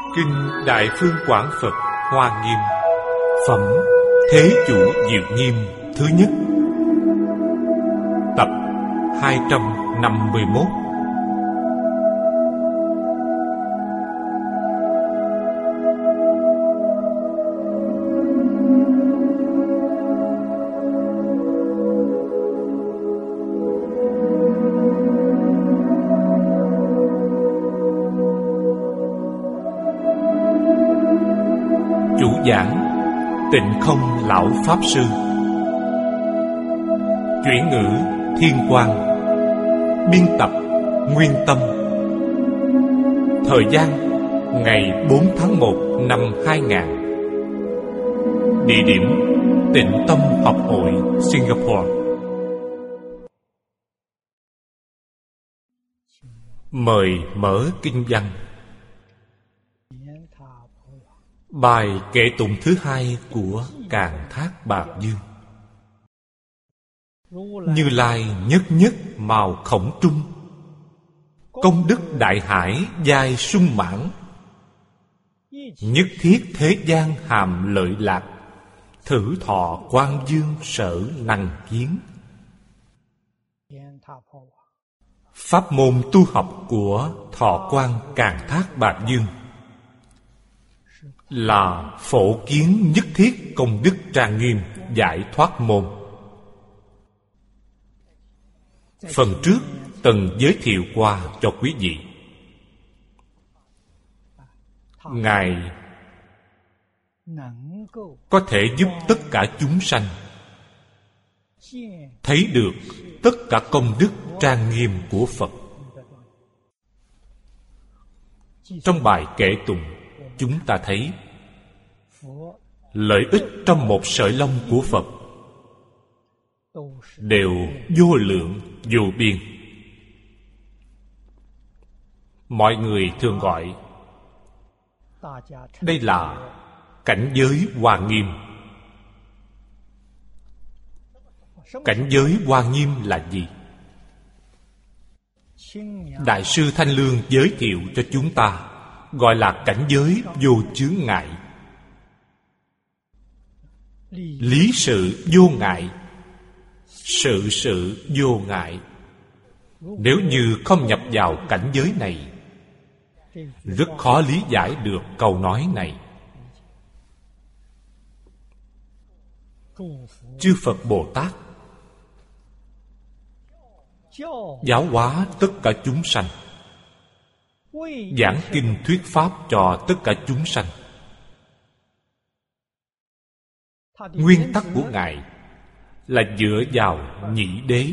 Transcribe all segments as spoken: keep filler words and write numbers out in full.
Kinh Đại Phương Quảng Phật Hoa Nghiêm, phẩm Thế Chủ Diệu Nghiêm thứ nhất, tập hai trăm năm mươi mốt. Chủ giảng Tịnh Không Lão Pháp Sư. Chuyển ngữ Thiên Quang. Biên tập Nguyên Tâm. Thời gian ngày bốn tháng một năm hai nghìn. Địa điểm Tịnh Tâm Học Hội Singapore. Mời mở kinh văn. Bài kệ tụng thứ hai của Càn Thác Bạt Dương. Như Lai nhất nhất màu khổng trung, công đức đại hải giai sung mãn, nhất thiết thế gian hàm lợi lạc, thử thọ quang dương sở năng kiến. Pháp môn tu học của Thọ Quan Càn Thác Bạt Dương là phổ kiến nhất thiết công đức trang nghiêm giải thoát môn. Phần trước từng giới thiệu qua cho quý vị. Ngài có thể giúp tất cả chúng sanh thấy được tất cả công đức trang nghiêm của Phật. Trong bài kệ tụng, chúng ta thấy lợi ích trong một sợi lông của Phật đều vô lượng vô biên. Mọi người thường gọi đây là cảnh giới Hoa Nghiêm. Cảnh giới Hoa Nghiêm là gì? Đại sư Thanh Lương giới thiệu cho chúng ta, gọi là cảnh giới vô chướng ngại. Lý sự vô ngại, sự sự vô ngại. Nếu như không nhập vào cảnh giới này, rất khó lý giải được câu nói này. Chư Phật Bồ Tát giáo hóa tất cả chúng sanh, giảng kinh thuyết pháp cho tất cả chúng sanh. Nguyên tắc của Ngài là dựa vào nhị đế,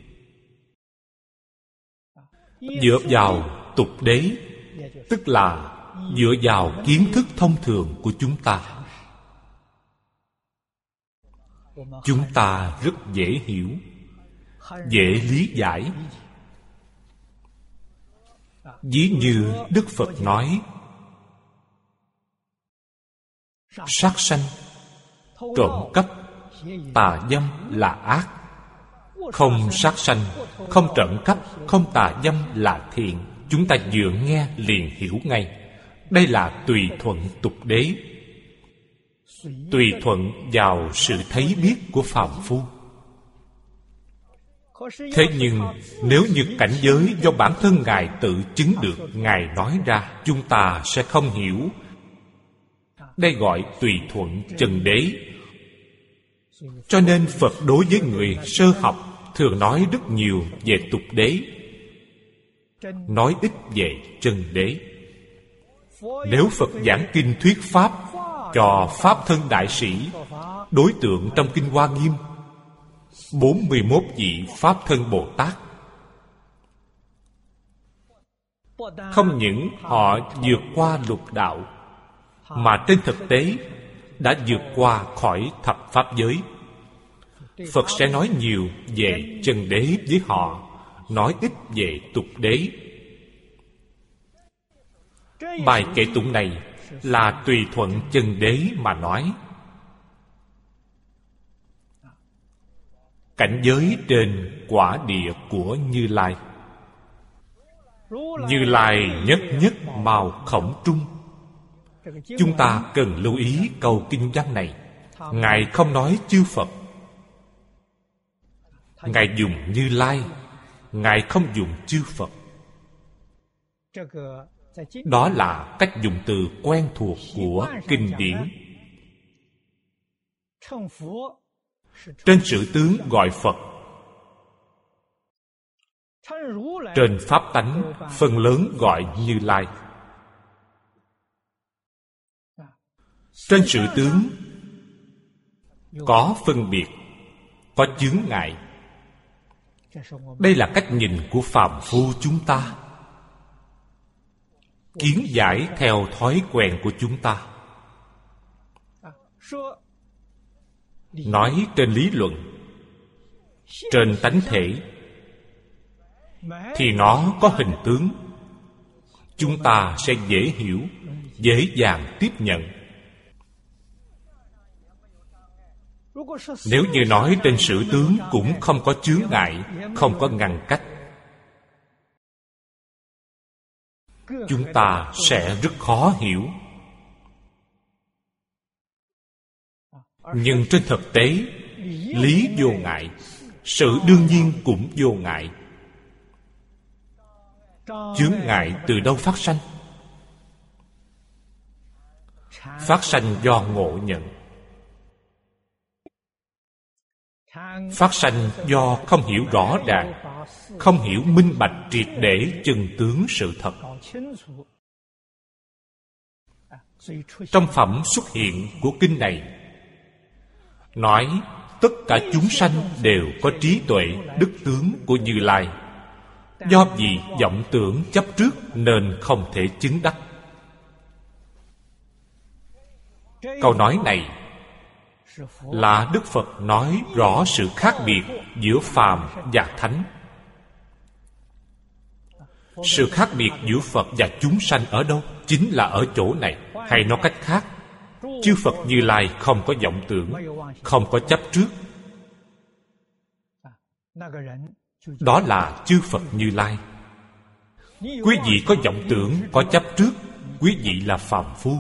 dựa vào tục đế, tức là dựa vào kiến thức thông thường của chúng ta. Chúng ta rất dễ hiểu, dễ lý giải. Ví như Đức Phật nói, sát sanh, trộm cắp, tà dâm là ác. Không sát sanh, không trộm cắp, không tà dâm là thiện. Chúng ta vừa nghe liền hiểu ngay. Đây là tùy thuận tục đế, tùy thuận vào sự thấy biết của phàm phu. Thế nhưng nếu như cảnh giới do bản thân Ngài tự chứng được, Ngài nói ra, chúng ta sẽ không hiểu. Đây gọi tùy thuận chân đế. Cho nên Phật đối với người sơ học thường nói rất nhiều về tục đế, nói ít về chân đế. Nếu Phật giảng kinh thuyết pháp cho pháp thân đại sĩ, đối tượng trong kinh Hoa Nghiêm bốn mươi mốt vị pháp thân Bồ Tát, không những họ vượt qua lục đạo, mà trên thực tế đã vượt qua khỏi thập pháp giới. Phật sẽ nói nhiều về chân đế với họ, nói ít về tục đế. Bài kệ tụng này là tùy thuận chân đế mà nói. Cảnh giới trên quả địa của Như Lai. Như Lai nhất nhất màu khổng trung, Chúng ta cần lưu ý câu kinh văn này. Ngài không nói chư Phật, Ngài dùng Như Lai, Ngài không dùng chư Phật. Đó là cách dùng từ quen thuộc của kinh điển. Trên sự tướng gọi Phật, trên pháp tánh phần lớn gọi Như Lai. Trên sự tướng có phân biệt, có chướng ngại. Đây là cách nhìn của phàm phu chúng ta, kiến giải theo thói quen của chúng ta. Nói trên lý luận, trên tánh thể, thì nó có hình tướng, chúng ta sẽ dễ hiểu, dễ dàng tiếp nhận. Nếu như nói trên sự tướng cũng không có chướng ngại, không có ngăn cách, chúng ta sẽ rất khó hiểu. Nhưng trên thực tế, lý vô ngại, sự đương nhiên cũng vô ngại. Chướng ngại từ đâu phát sanh? Phát sanh do ngộ nhận. Phát sanh do không hiểu rõ ràng, không hiểu minh bạch triệt để chân tướng sự thật. Trong phẩm xuất hiện của kinh này nói tất cả chúng sanh đều có trí tuệ đức tướng của Như Lai, do vì vọng tưởng chấp trước nên không thể chứng đắc. Câu nói này là Đức Phật nói rõ sự khác biệt giữa phàm và thánh. Sự khác biệt giữa Phật và chúng sanh ở đâu? Chính là ở chỗ này. Hay nói cách khác, chư Phật Như Lai không có vọng tưởng, không có chấp trước. Đó là chư Phật Như Lai. Quý vị có vọng tưởng, có chấp trước, quý vị là phàm phu.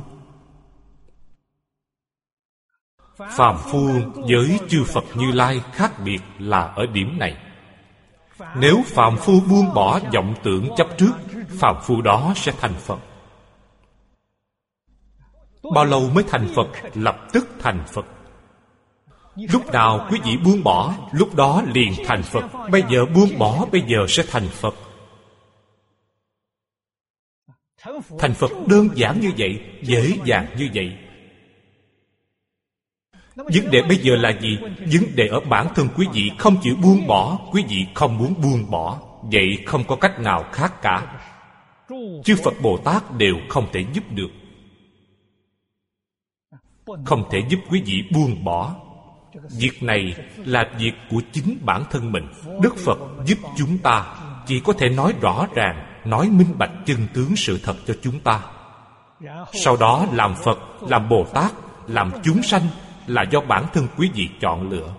Phàm phu với chư Phật Như Lai khác biệt là ở điểm này. Nếu phàm phu buông bỏ vọng tưởng chấp trước, phàm phu đó sẽ thành Phật. Bao lâu mới thành Phật? Lập tức thành Phật. Lúc nào quý vị buông bỏ, lúc đó liền thành Phật. Bây giờ buông bỏ, bây giờ sẽ thành Phật. Thành Phật đơn giản như vậy, dễ dàng như vậy. Vấn đề bây giờ là gì? Vấn đề ở bản thân quý vị không chịu buông bỏ. Quý vị không muốn buông bỏ, vậy không có cách nào khác cả. Chư Phật Bồ Tát đều không thể giúp được, không thể giúp quý vị buông bỏ. Việc này là việc của chính bản thân mình. Đức Phật giúp chúng ta chỉ có thể nói rõ ràng, nói minh bạch chân tướng sự thật cho chúng ta. Sau đó làm Phật, làm Bồ Tát, làm chúng sanh là do bản thân quý vị chọn lựa.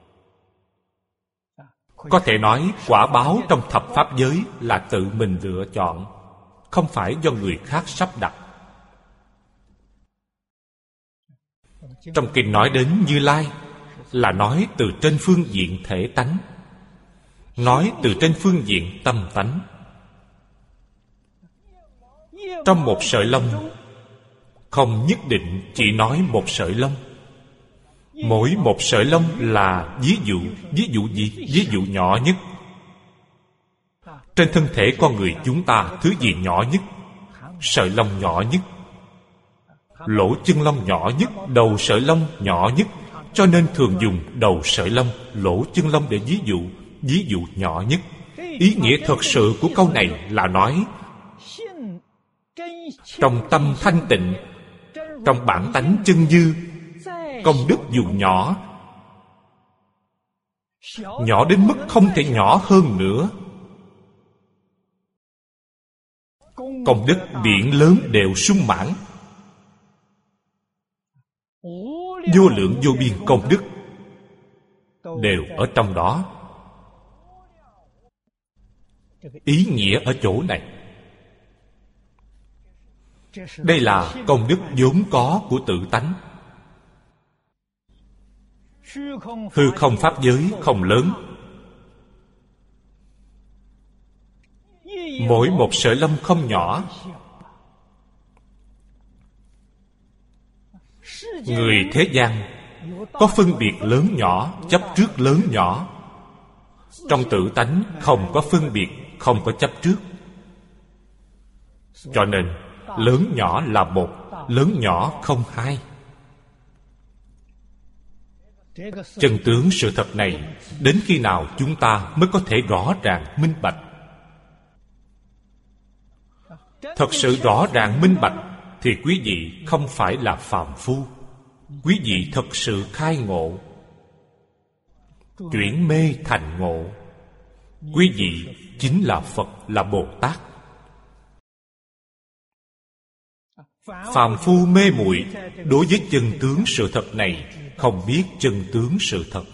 Có thể nói quả báo trong thập pháp giới là tự mình lựa chọn, không phải do người khác sắp đặt. Trong kinh nói đến Như Lai là nói từ trên phương diện thể tánh, nói từ trên phương diện tâm tánh. Trong một sợi lông không nhất định chỉ nói một sợi lông. Mỗi một sợi lông là ví dụ. Ví dụ gì? Ví dụ nhỏ nhất. Trên thân thể con người chúng ta, thứ gì nhỏ nhất? Sợi lông nhỏ nhất, lỗ chân lông nhỏ nhất, đầu sợi lông nhỏ nhất. Cho nên thường dùng đầu sợi lông, lỗ chân lông để ví dụ. Ví dụ nhỏ nhất. Ý nghĩa thật sự của câu này là nói trong tâm thanh tịnh, trong bản tánh chân như, công đức dù nhỏ, nhỏ đến mức không thể nhỏ hơn nữa, công đức biển lớn đều sung mãn. Vô lượng vô biên công đức đều ở trong đó. Ý nghĩa ở chỗ này. Đây là công đức vốn có của tự tánh. Hư không pháp giới không lớn, mỗi một sợi lông không nhỏ. Người thế gian có phân biệt lớn nhỏ, chấp trước lớn nhỏ. Trong tự tánh không có phân biệt, không có chấp trước. Cho nên lớn nhỏ là một, lớn nhỏ không hai. Chân tướng sự thật này, đến khi nào chúng ta mới có thể rõ ràng minh bạch? Thật sự rõ ràng minh bạch thì quý vị không phải là phàm phu. Quý vị thật sự khai ngộ, chuyển mê thành ngộ. Quý vị chính là Phật, là Bồ Tát. Phàm phu mê muội đối với chân tướng sự thật này, không biết chân tướng sự thật.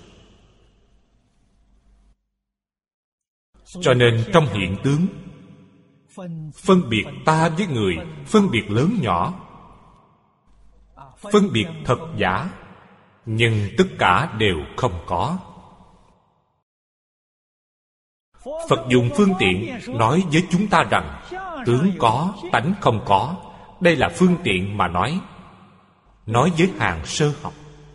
Cho nên trong hiện tướng, phân biệt ta với người, phân biệt lớn nhỏ, phân biệt thật giả, nhưng tất cả đều không có. Phật dùng phương tiện nói với chúng ta rằng tướng có, tánh không có. Đây là phương tiện mà nói, nói với hàng sơ học.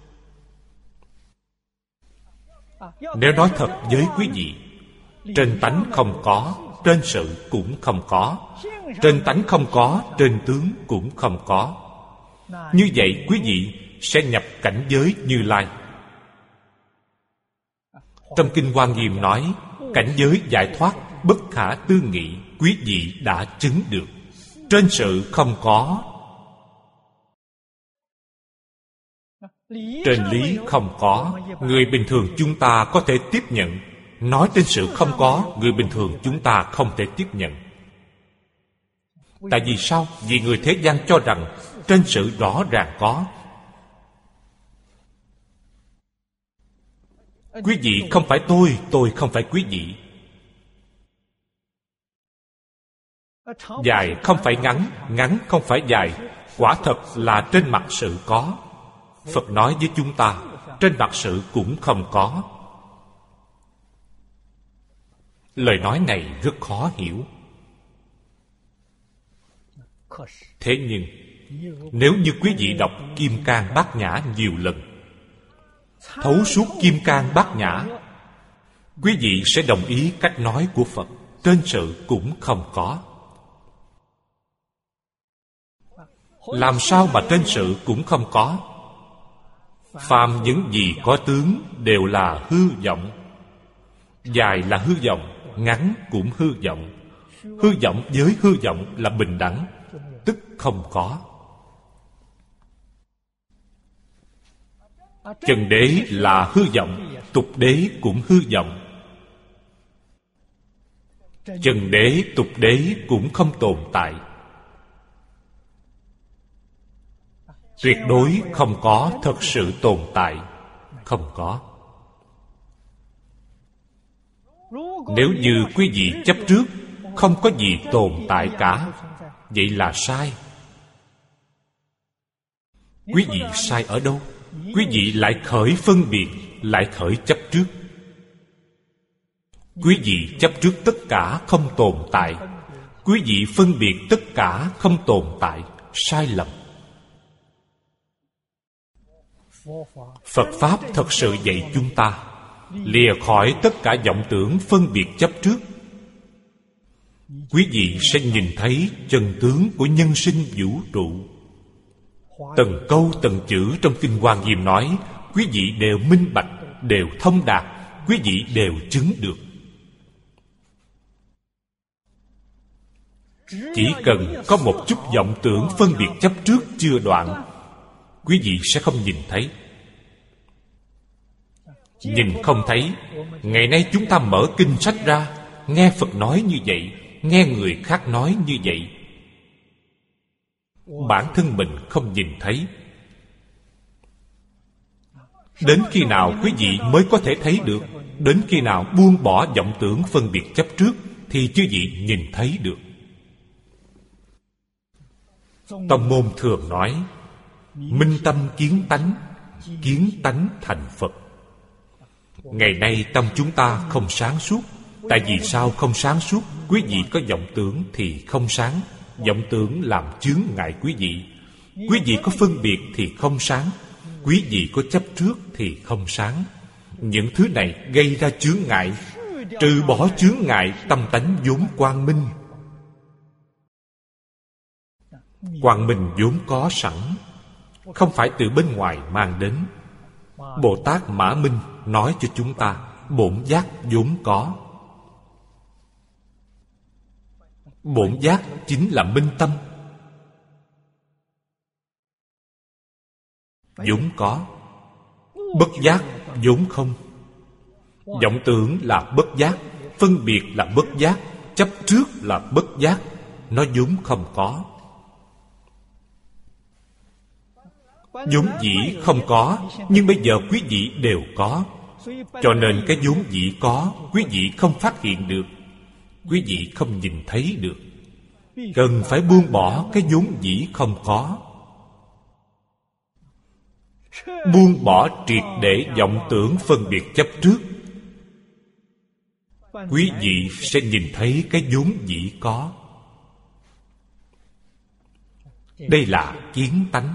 Nếu nói thật với quý vị, trên tánh không có, trên sự cũng không có. Trên tánh không có, trên tướng cũng không có. Như vậy quý vị sẽ nhập cảnh giới Như Lai. Trong Kinh Hoa Nghiêm nói, cảnh giới giải thoát bất khả tư nghị, quý vị đã chứng được. Trên sự không có, trên lý không có. Người bình thường chúng ta có thể tiếp nhận. Nói trên sự không có, người bình thường chúng ta không thể tiếp nhận. Tại vì sao? Vì người thế gian cho rằng trên sự rõ ràng có. Quý vị không phải tôi, tôi không phải quý vị. Dài không phải ngắn, ngắn không phải dài. Quả thật là trên mặt sự có. Phật nói với chúng ta, trên mặt sự cũng không có. Lời nói này rất khó hiểu. Thế nhưng nếu như quý vị đọc Kim Cang Bát Nhã nhiều lần, thấu suốt Kim Cang Bát Nhã, quý vị sẽ đồng ý cách nói của Phật. Trên sự cũng không có. Làm sao mà trên sự cũng không có? Phàm những gì có tướng đều là hư vọng. Dài là hư vọng, ngắn cũng hư vọng. Hư vọng với hư vọng là bình đẳng, tức không có. Chân đế là hư vọng, tục đế cũng hư vọng. Chân đế, tục đế cũng không tồn tại. Tuyệt đối không có thật sự tồn tại. Không có. Nếu như quý vị chấp trước không có gì tồn tại cả, vậy là sai. Quý vị sai ở đâu? Quý vị lại khởi phân biệt, lại khởi chấp trước. Quý vị chấp trước tất cả không tồn tại. Quý vị phân biệt tất cả không tồn tại. Sai lầm. Phật Pháp thật sự dạy chúng ta lìa khỏi tất cả vọng tưởng phân biệt chấp trước. Quý vị sẽ nhìn thấy chân tướng của nhân sinh vũ trụ. Từng câu từng chữ trong Kinh Hoa Nghiêm nói, quý vị đều minh bạch, đều thông đạt, quý vị đều chứng được. Chỉ cần có một chút vọng tưởng phân biệt chấp trước chưa đoạn, quý vị sẽ không nhìn thấy. Nhìn không thấy. Ngày nay chúng ta mở kinh sách ra, nghe Phật nói như vậy, nghe người khác nói như vậy, bản thân mình không nhìn thấy. Đến khi nào quý vị mới có thể thấy được? Đến khi nào buông bỏ vọng tưởng phân biệt chấp trước thì quý vị nhìn thấy được. Tông môn thường nói minh tâm kiến tánh, kiến tánh thành Phật. Ngày nay tâm chúng ta không sáng suốt. Tại vì sao không sáng suốt? Quý vị có vọng tưởng thì không sáng. Vọng tưởng làm chướng ngại quý vị. Quý vị có phân biệt thì không sáng. Quý vị có chấp trước thì không sáng. Những thứ này gây ra chướng ngại. Trừ bỏ chướng ngại, tâm tánh vốn quang minh. Quang minh vốn có sẵn, không phải từ bên ngoài mang đến. Bồ Tát Mã Minh nói cho chúng ta bổn giác vốn có. Bổn giác chính là minh tâm, vốn có. Bất giác vốn không. Vọng tưởng là bất giác, phân biệt là bất giác, chấp trước là bất giác. Nó vốn không có. Vốn dĩ không có, nhưng bây giờ quý vị đều có. Cho nên cái vốn dĩ có, quý vị không phát hiện được, quý vị không nhìn thấy được. Cần phải buông bỏ cái vốn dĩ không có. Buông bỏ triệt để vọng tưởng phân biệt chấp trước, quý vị sẽ nhìn thấy cái vốn dĩ có. Đây là kiến tánh.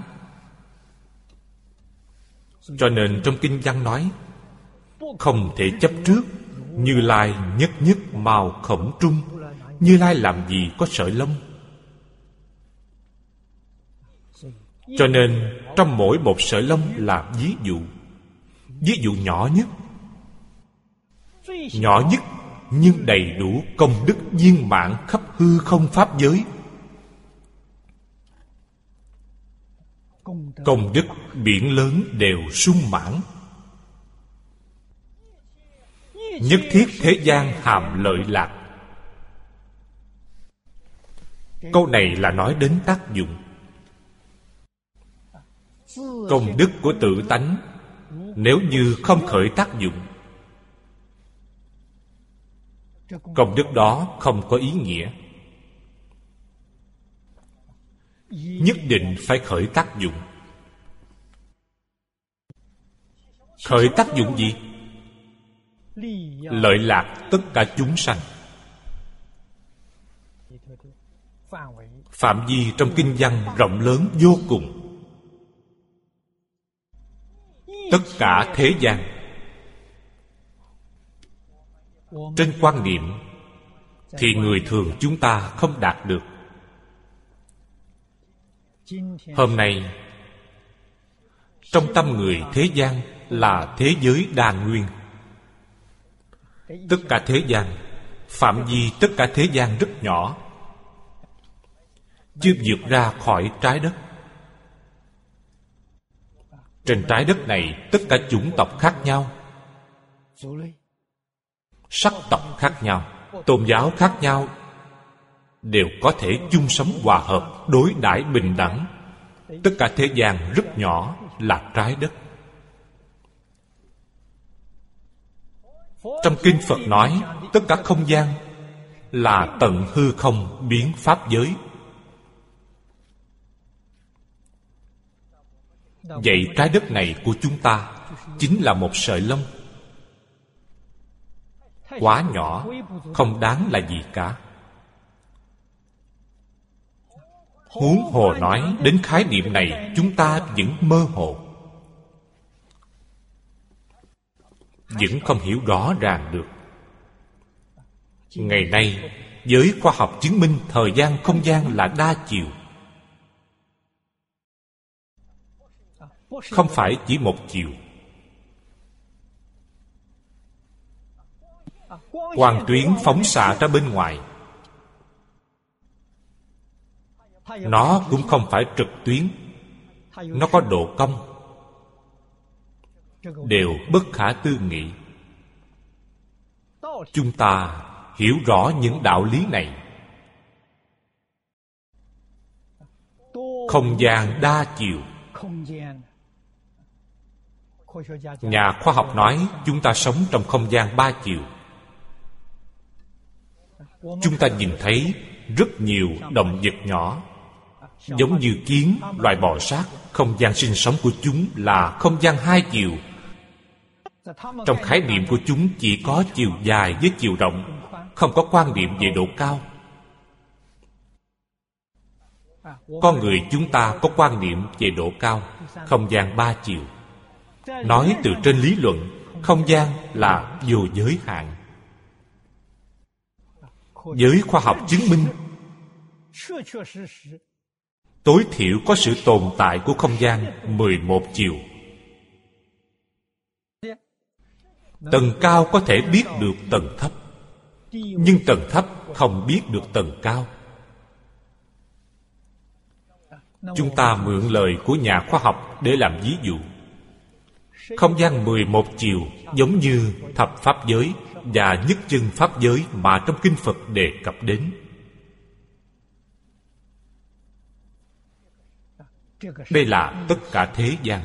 Cho nên trong kinh văn nói không thể chấp trước. Như Lai nhất nhất màu khổng trung. Như Lai làm gì có sợi lông. Cho nên trong mỗi một sợi lông là ví dụ. Ví dụ nhỏ nhất, nhỏ nhất nhưng đầy đủ công đức viên mãn khắp hư không pháp giới. Công đức biển lớn đều sung mãn. Nhất thiết thế gian hàm lợi lạc. Câu này là nói đến tác dụng. Công đức của tự tánh nếu như không khởi tác dụng, công đức đó không có ý nghĩa. Nhất định phải khởi tác dụng. Khởi tác dụng gì? Lợi lạc tất cả chúng sanh. Phạm vi trong kinh văn rộng lớn vô cùng. Tất cả thế gian. Trên quan niệm thì người thường chúng ta không đạt được. Hôm nay trong tâm người thế gian là thế giới đa nguyên. Tất cả thế gian, phạm vi tất cả thế gian rất nhỏ, chưa vượt ra khỏi trái đất. Trên trái đất này tất cả chủng tộc khác nhau, sắc tộc khác nhau, tôn giáo khác nhau, đều có thể chung sống hòa hợp, đối đãi bình đẳng. Tất cả thế gian rất nhỏ là trái đất. Trong kinh Phật nói tất cả không gian là tận hư không biến pháp giới. Vậy trái đất này của chúng ta chính là một sợi lông, quá nhỏ, không đáng là gì cả. Huống hồ nói đến khái niệm này, chúng ta vẫn mơ hồ, vẫn không hiểu rõ ràng được. Ngày nay giới khoa học chứng minh thời gian không gian là đa chiều, không phải chỉ một chiều. Quang tuyến phóng xạ ra bên ngoài, nó cũng không phải trực tuyến, nó có độ cong, đều bất khả tư nghị. Chúng ta hiểu rõ những đạo lý này. Không gian đa chiều. Nhà khoa học nói chúng ta sống trong không gian ba chiều. Chúng ta nhìn thấy rất nhiều động vật nhỏ, giống như kiến, loài bò sát. Không gian sinh sống của chúng là không gian hai chiều. Trong khái niệm của chúng chỉ có chiều dài với chiều rộng, không có quan niệm về độ cao. Con người chúng ta có quan niệm về độ cao, không gian ba chiều. Nói từ trên lý luận, không gian là vô giới hạn. Giới khoa học chứng minh tối thiểu có sự tồn tại của không gian mười một chiều. Tầng cao có thể biết được tầng thấp, nhưng tầng thấp không biết được tầng cao. Chúng ta mượn lời của nhà khoa học để làm ví dụ. Không gian mười một chiều giống như thập pháp giới và nhất chân pháp giới mà trong kinh Phật đề cập đến. Đây là tất cả thế gian.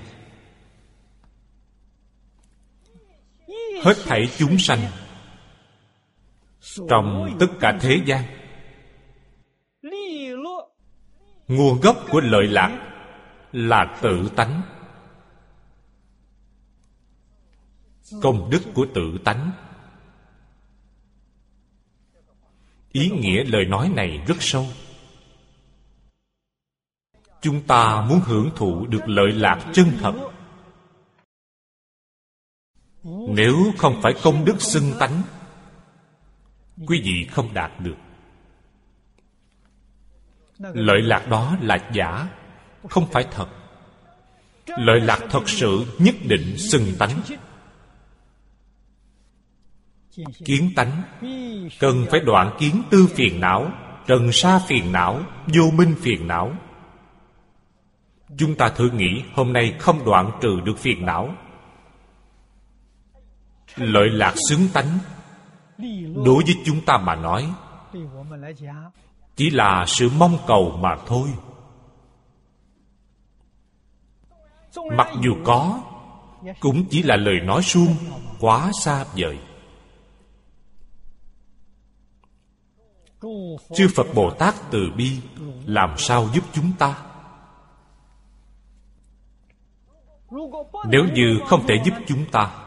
Hết thảy chúng sanh trong tất cả thế gian, nguồn gốc của lợi lạc là tự tánh, công đức của tự tánh. Ý nghĩa lời nói này rất sâu. Chúng ta muốn hưởng thụ được lợi lạc chân thật, nếu không phải công đức xưng tánh, quý vị không đạt được. Lợi lạc đó là giả, không phải thật. Lợi lạc thật sự nhất định xưng tánh. Kiến tánh cần phải đoạn kiến tư phiền não, trần sa phiền não, vô minh phiền não. Chúng ta thử nghĩ hôm nay không đoạn trừ được phiền não. Lợi lạc xứng tánh đối với chúng ta mà nói chỉ là sự mong cầu mà thôi. Mặc dù có, cũng chỉ là lời nói suông, quá xa vời. Chư Phật Bồ Tát từ bi làm sao giúp chúng ta? Nếu như không thể giúp chúng ta,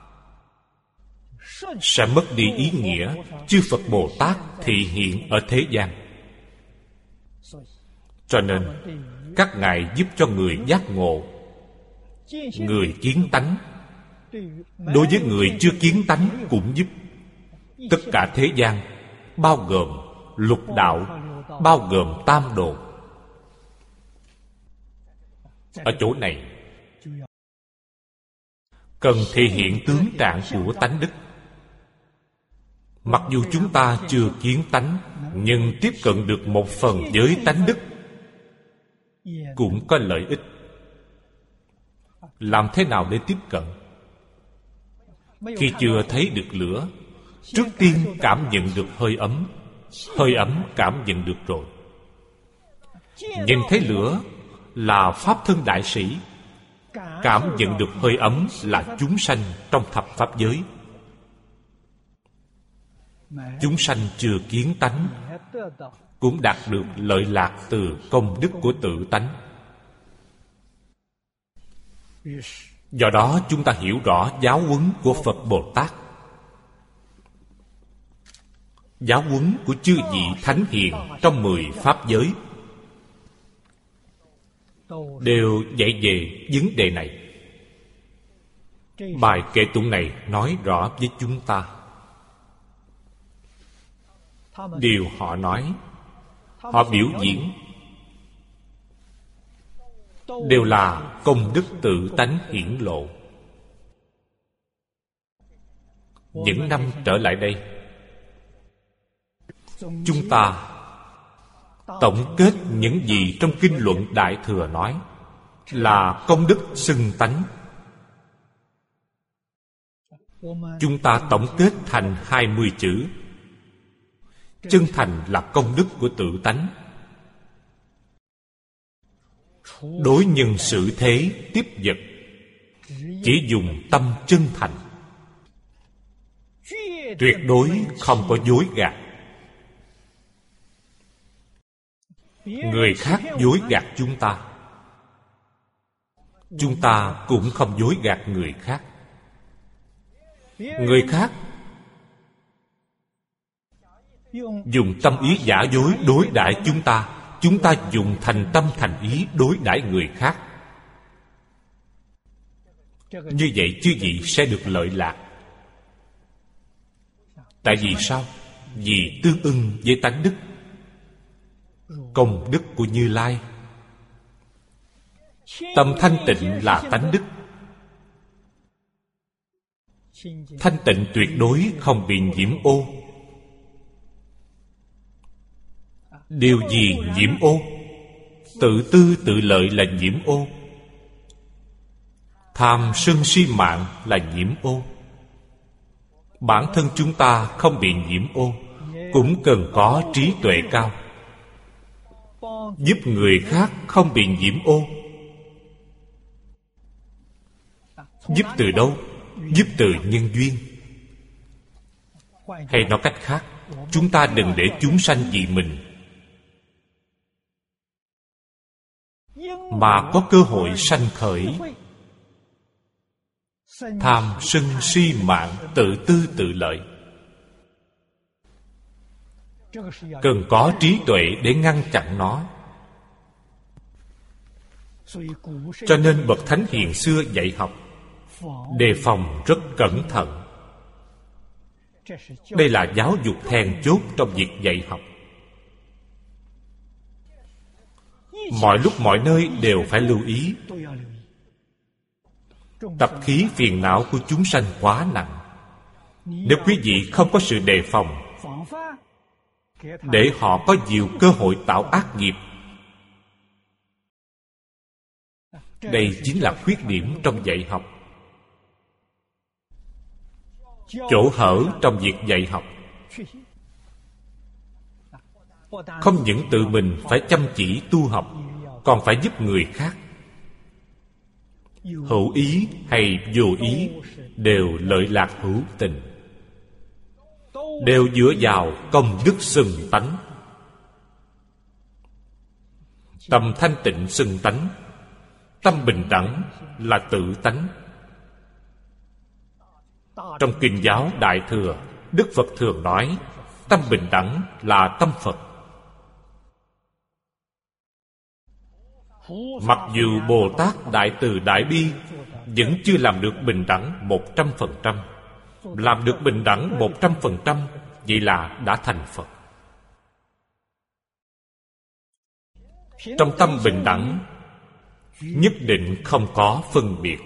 sẽ mất đi ý nghĩa chư Phật Bồ Tát thị hiện ở thế gian. Cho nên các ngài giúp cho người giác ngộ, người kiến tánh. Đối với người chưa kiến tánh cũng giúp. Tất cả thế gian bao gồm lục đạo, bao gồm tam độ. Ở chỗ này cần thể hiện tướng trạng của tánh đức. Mặc dù chúng ta chưa kiến tánh, nhưng tiếp cận được một phần với tánh đức cũng có lợi ích. Làm thế nào để tiếp cận? Khi chưa thấy được lửa, trước tiên cảm nhận được hơi ấm. Hơi ấm cảm nhận được rồi, nhìn thấy lửa là pháp thân đại sĩ. Cảm nhận được hơi ấm là chúng sanh trong thập pháp giới. Chúng sanh chưa kiến tánh cũng đạt được lợi lạc từ công đức của tự tánh. Do đó chúng ta hiểu rõ giáo huấn của Phật Bồ Tát, giáo huấn của chư vị thánh hiền trong mười pháp giới đều dạy về vấn đề này. Bài kệ tụng này nói rõ với chúng ta. Điều họ nói, họ biểu diễn đều là công đức tự tánh hiển lộ. Những năm trở lại đây, chúng ta tổng kết những gì trong kinh luận Đại Thừa nói là công đức xưng tánh. Chúng ta tổng kết thành hai mươi chữ. Chân thành là công đức của tự tánh. Đối nhân xử thế tiếp vật, chỉ dùng tâm chân thành, tuyệt đối không có dối gạt. người khác dối gạt chúng ta, chúng ta cũng không dối gạt người khác. Người khác dùng tâm ý giả dối đối đãi chúng ta, chúng ta dùng thành tâm thành ý đối đãi người khác. Như vậy chư vị sẽ được lợi lạc. Tại vì sao? Vì tương ưng với tánh đức, công đức của Như Lai. Tâm thanh tịnh là tánh đức. Thanh tịnh tuyệt đối không bị nhiễm ô. Điều gì nhiễm ô? Tự tư tự lợi là nhiễm ô. Tham sân si mạng là nhiễm ô. Bản thân chúng ta không bị nhiễm ô, cũng cần có trí tuệ cao, giúp người khác không bị nhiễm ô. Giúp từ đâu? Giúp từ nhân duyên. Hay nói cách khác, chúng ta đừng để chúng sanh vì mình, mà có cơ hội sanh khởi tham sân si mạng, tự tư tự lợi. Cần có trí tuệ để ngăn chặn nó. Cho nên bậc thánh hiền xưa dạy học đề phòng rất cẩn thận. Đây là giáo dục then chốt trong việc dạy học. Mọi lúc mọi nơi đều phải lưu ý. Tập khí phiền não của chúng sanh quá nặng. Nếu quý vị không có sự đề phòng, để họ có nhiều cơ hội tạo ác nghiệp, đây chính là khuyết điểm trong dạy học, chỗ hở trong việc dạy học. Không những tự mình phải chăm chỉ tu học, còn phải giúp người khác. Hữu ý hay vô ý đều lợi lạc hữu tình, đều dựa vào công đức xưng tánh. Tâm thanh tịnh xưng tánh, tâm bình đẳng là tự tánh. Trong kinh giáo Đại Thừa, Đức Phật thường nói tâm bình đẳng là tâm Phật. Mặc dù Bồ Tát Đại Từ Đại Bi vẫn chưa làm được bình đẳng một trăm phần trăm. Làm được bình đẳng một trăm phần trăm, vậy là đã thành Phật. Trong tâm bình đẳng nhất định không có phân biệt.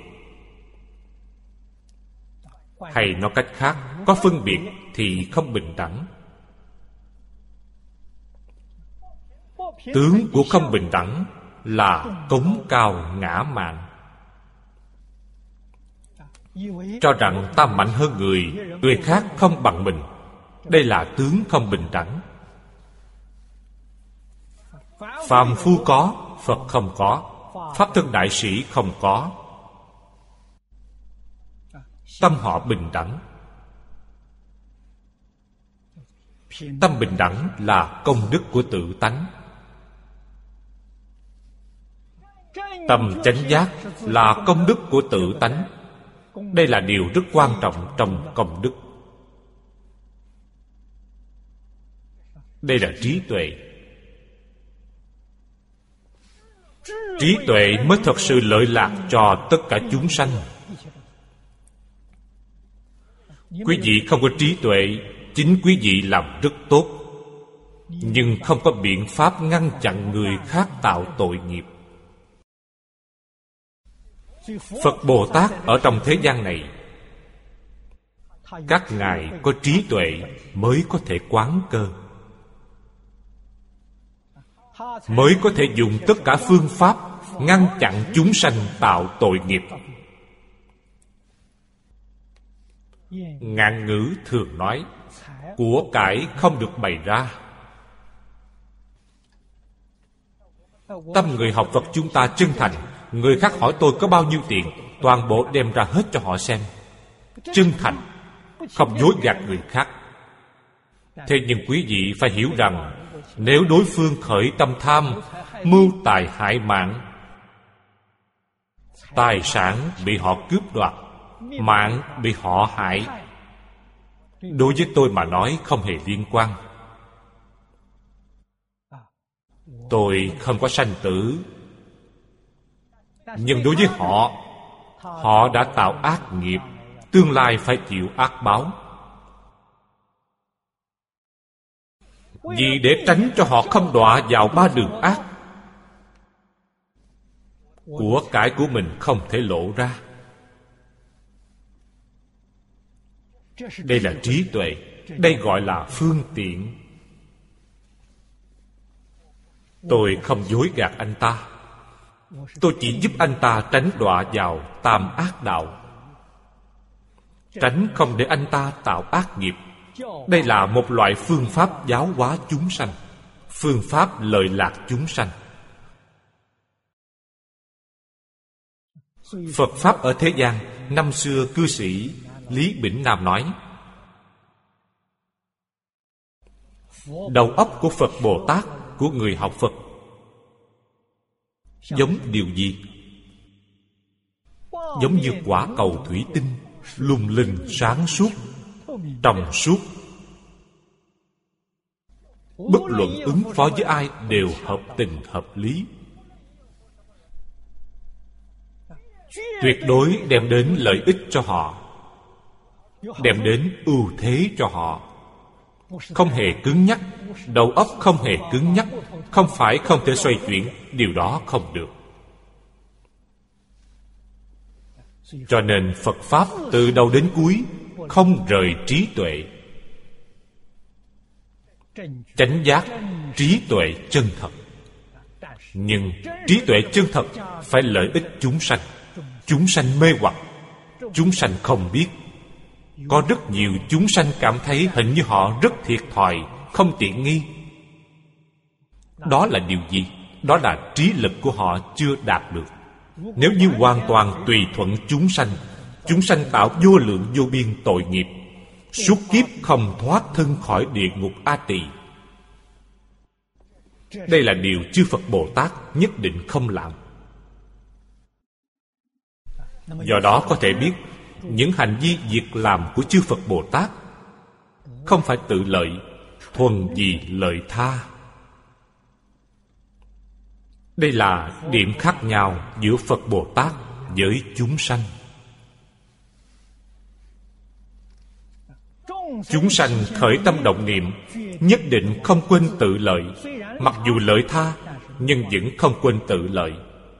Hay nói cách khác, có phân biệt thì không bình đẳng. Tướng của không bình đẳng là cống cao ngã mạn. Cho rằng ta mạnh hơn người, người khác không bằng mình. Đây là tướng không bình đẳng. Phàm phu có, Phật không có. Pháp thân đại sĩ không có. Tâm họ bình đẳng. Tâm bình đẳng là công đức của tự tánh. Tâm chánh giác là công đức của tự tánh. Đây là điều rất quan trọng trong công đức. Đây là trí tuệ. Trí tuệ mới thật sự lợi lạc cho tất cả chúng sanh. Quý vị không có trí tuệ, chính quý vị làm rất tốt, nhưng không có biện pháp ngăn chặn người khác tạo tội nghiệp. Phật Bồ Tát ở trong thế gian này, các ngài có trí tuệ mới có thể quán cơ, mới có thể dùng tất cả phương pháp ngăn chặn chúng sanh tạo tội nghiệp. Ngạn ngữ thường nói, của cải không được bày ra. Tâm người học Phật chúng ta chân thành. Người khác hỏi tôi có bao nhiêu tiền, toàn bộ đem ra hết cho họ xem. Chân thành, không dối gạt người khác. Thế nhưng quý vị phải hiểu rằng nếu đối phương khởi tâm tham, mưu tài hại mạng, tài sản bị họ cướp đoạt, mạng bị họ hại, đối với tôi mà nói không hề liên quan. Tôi không có sanh tử, nhưng đối với họ, họ đã tạo ác nghiệp, tương lai phải chịu ác báo. Vì để tránh cho họ không đọa vào ba đường ác, của cải của mình không thể lộ ra. Đây là trí tuệ, đây gọi là phương tiện. Tôi không dối gạt anh ta, tôi chỉ giúp anh ta tránh đọa vào tam ác đạo, tránh không để anh ta tạo ác nghiệp. Đây là một loại phương pháp giáo hóa chúng sanh, phương pháp lợi lạc chúng sanh. Phật Pháp ở thế gian, năm xưa cư sĩ Lý Bỉnh Nam nói, đầu óc của Phật Bồ Tát, của người học Phật, giống điều gì? Giống như quả cầu thủy tinh, lung linh sáng suốt, trong suốt. Bất luận ứng phó với ai đều hợp tình hợp lý, tuyệt đối đem đến lợi ích cho họ, đem đến ưu thế cho họ. Không hề cứng nhắc, đầu óc không hề cứng nhắc. Không phải không thể xoay chuyển, điều đó không được. Cho nên Phật Pháp từ đầu đến cuối không rời trí tuệ. Chánh giác, trí tuệ chân thật. Nhưng trí tuệ chân thật phải lợi ích chúng sanh. Chúng sanh mê hoặc, chúng sanh không biết. Có rất nhiều chúng sanh cảm thấy hình như họ rất thiệt thòi, không tiện nghi. Đó là điều gì? Đó là trí lực của họ chưa đạt được. Nếu như hoàn toàn tùy thuận chúng sanh, chúng sanh tạo vô lượng vô biên tội nghiệp, suốt kiếp không thoát thân khỏi địa ngục A Tỳ. Đây là điều chư Phật Bồ Tát nhất định không làm. Do đó có thể biết, những hành vi việc làm của chư Phật Bồ Tát không phải tự lợi, thuần vì lợi tha. Đây là điểm khác nhau giữa Phật Bồ Tát với chúng sanh. Chúng sanh khởi tâm động niệm nhất định không quên tự lợi, mặc dù lợi tha nhưng vẫn không quên tự lợi.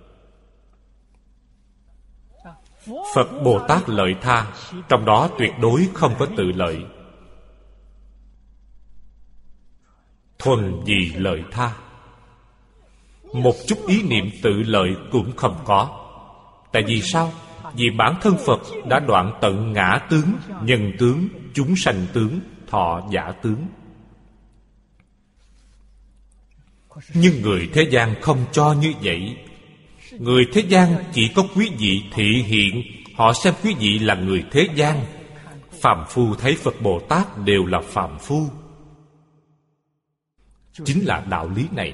Phật Bồ Tát lợi tha, trong đó tuyệt đối không có tự lợi, thuần vì lợi tha. Một chút ý niệm tự lợi cũng không có. Tại vì sao? Vì bản thân Phật đã đoạn tận ngã tướng, nhân tướng, chúng sanh tướng, thọ giả tướng. Nhưng người thế gian không cho như vậy. Người thế gian chỉ có quý vị thị hiện, họ xem quý vị là người thế gian. Phàm phu thấy Phật Bồ Tát đều là phàm phu. Chính là đạo lý này.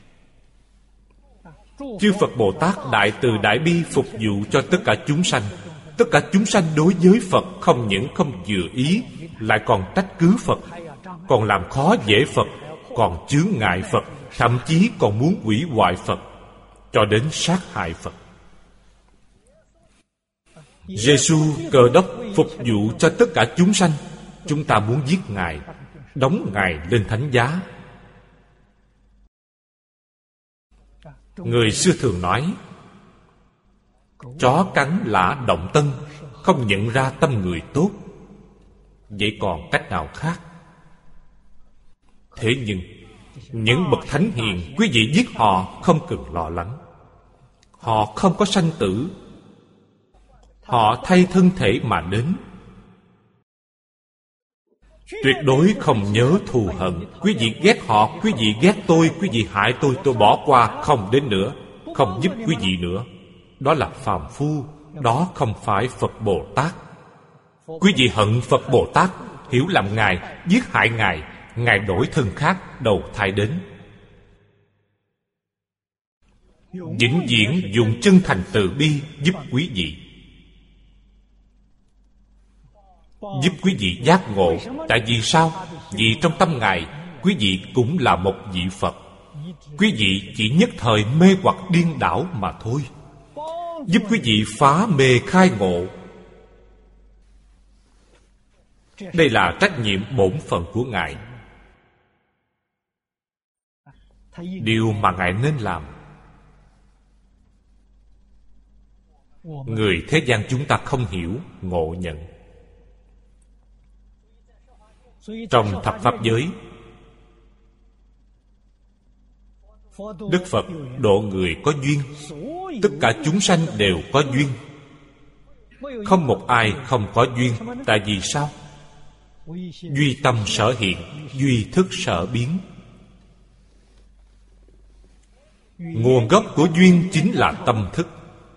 Chư Phật Bồ Tát đại từ đại bi phục vụ cho tất cả chúng sanh. Tất cả chúng sanh đối với Phật không những không vừa ý, lại còn trách cứ Phật, còn làm khó dễ Phật, còn chướng ngại Phật, thậm chí còn muốn hủy hoại Phật, cho đến sát hại Phật. Giê-xu Cơ Đốc phục vụ cho tất cả chúng sanh. Chúng ta muốn giết Ngài, đóng Ngài lên thánh giá. Người xưa thường nói, chó cắn lã động tân, không nhận ra tâm người tốt. Vậy còn cách nào khác? Thế nhưng những bậc thánh hiền, quý vị giết họ không cần lo lắng. Họ không có sanh tử, họ thay thân thể mà đến. Tuyệt đối không nhớ thù hận. Quý vị ghét họ, quý vị ghét tôi, quý vị hại tôi, tôi bỏ qua, không đến nữa, không giúp quý vị nữa. Đó là phàm phu, đó không phải Phật Bồ Tát. Quý vị hận Phật Bồ Tát, hiểu lầm Ngài, giết hại Ngài, Ngài đổi thân khác đầu thai đến. Vĩnh viễn dùng chân thành từ bi giúp quý vị, giúp quý vị giác ngộ. Tại vì sao? Vì trong tâm Ngài, quý vị cũng là một vị Phật. Quý vị chỉ nhất thời mê hoặc điên đảo mà thôi. Giúp quý vị phá mê khai ngộ. Đây là trách nhiệm bổn phận của Ngài. Điều mà Ngài nên làm, người thế gian chúng ta không hiểu, ngộ nhận. Trong thập pháp giới, Đức Phật độ người có duyên. Tất cả chúng sanh đều có duyên, không một ai không có duyên. Tại vì sao? Duy tâm sở hiện, duy thức sở biến. Nguồn gốc của duyên chính là tâm thức.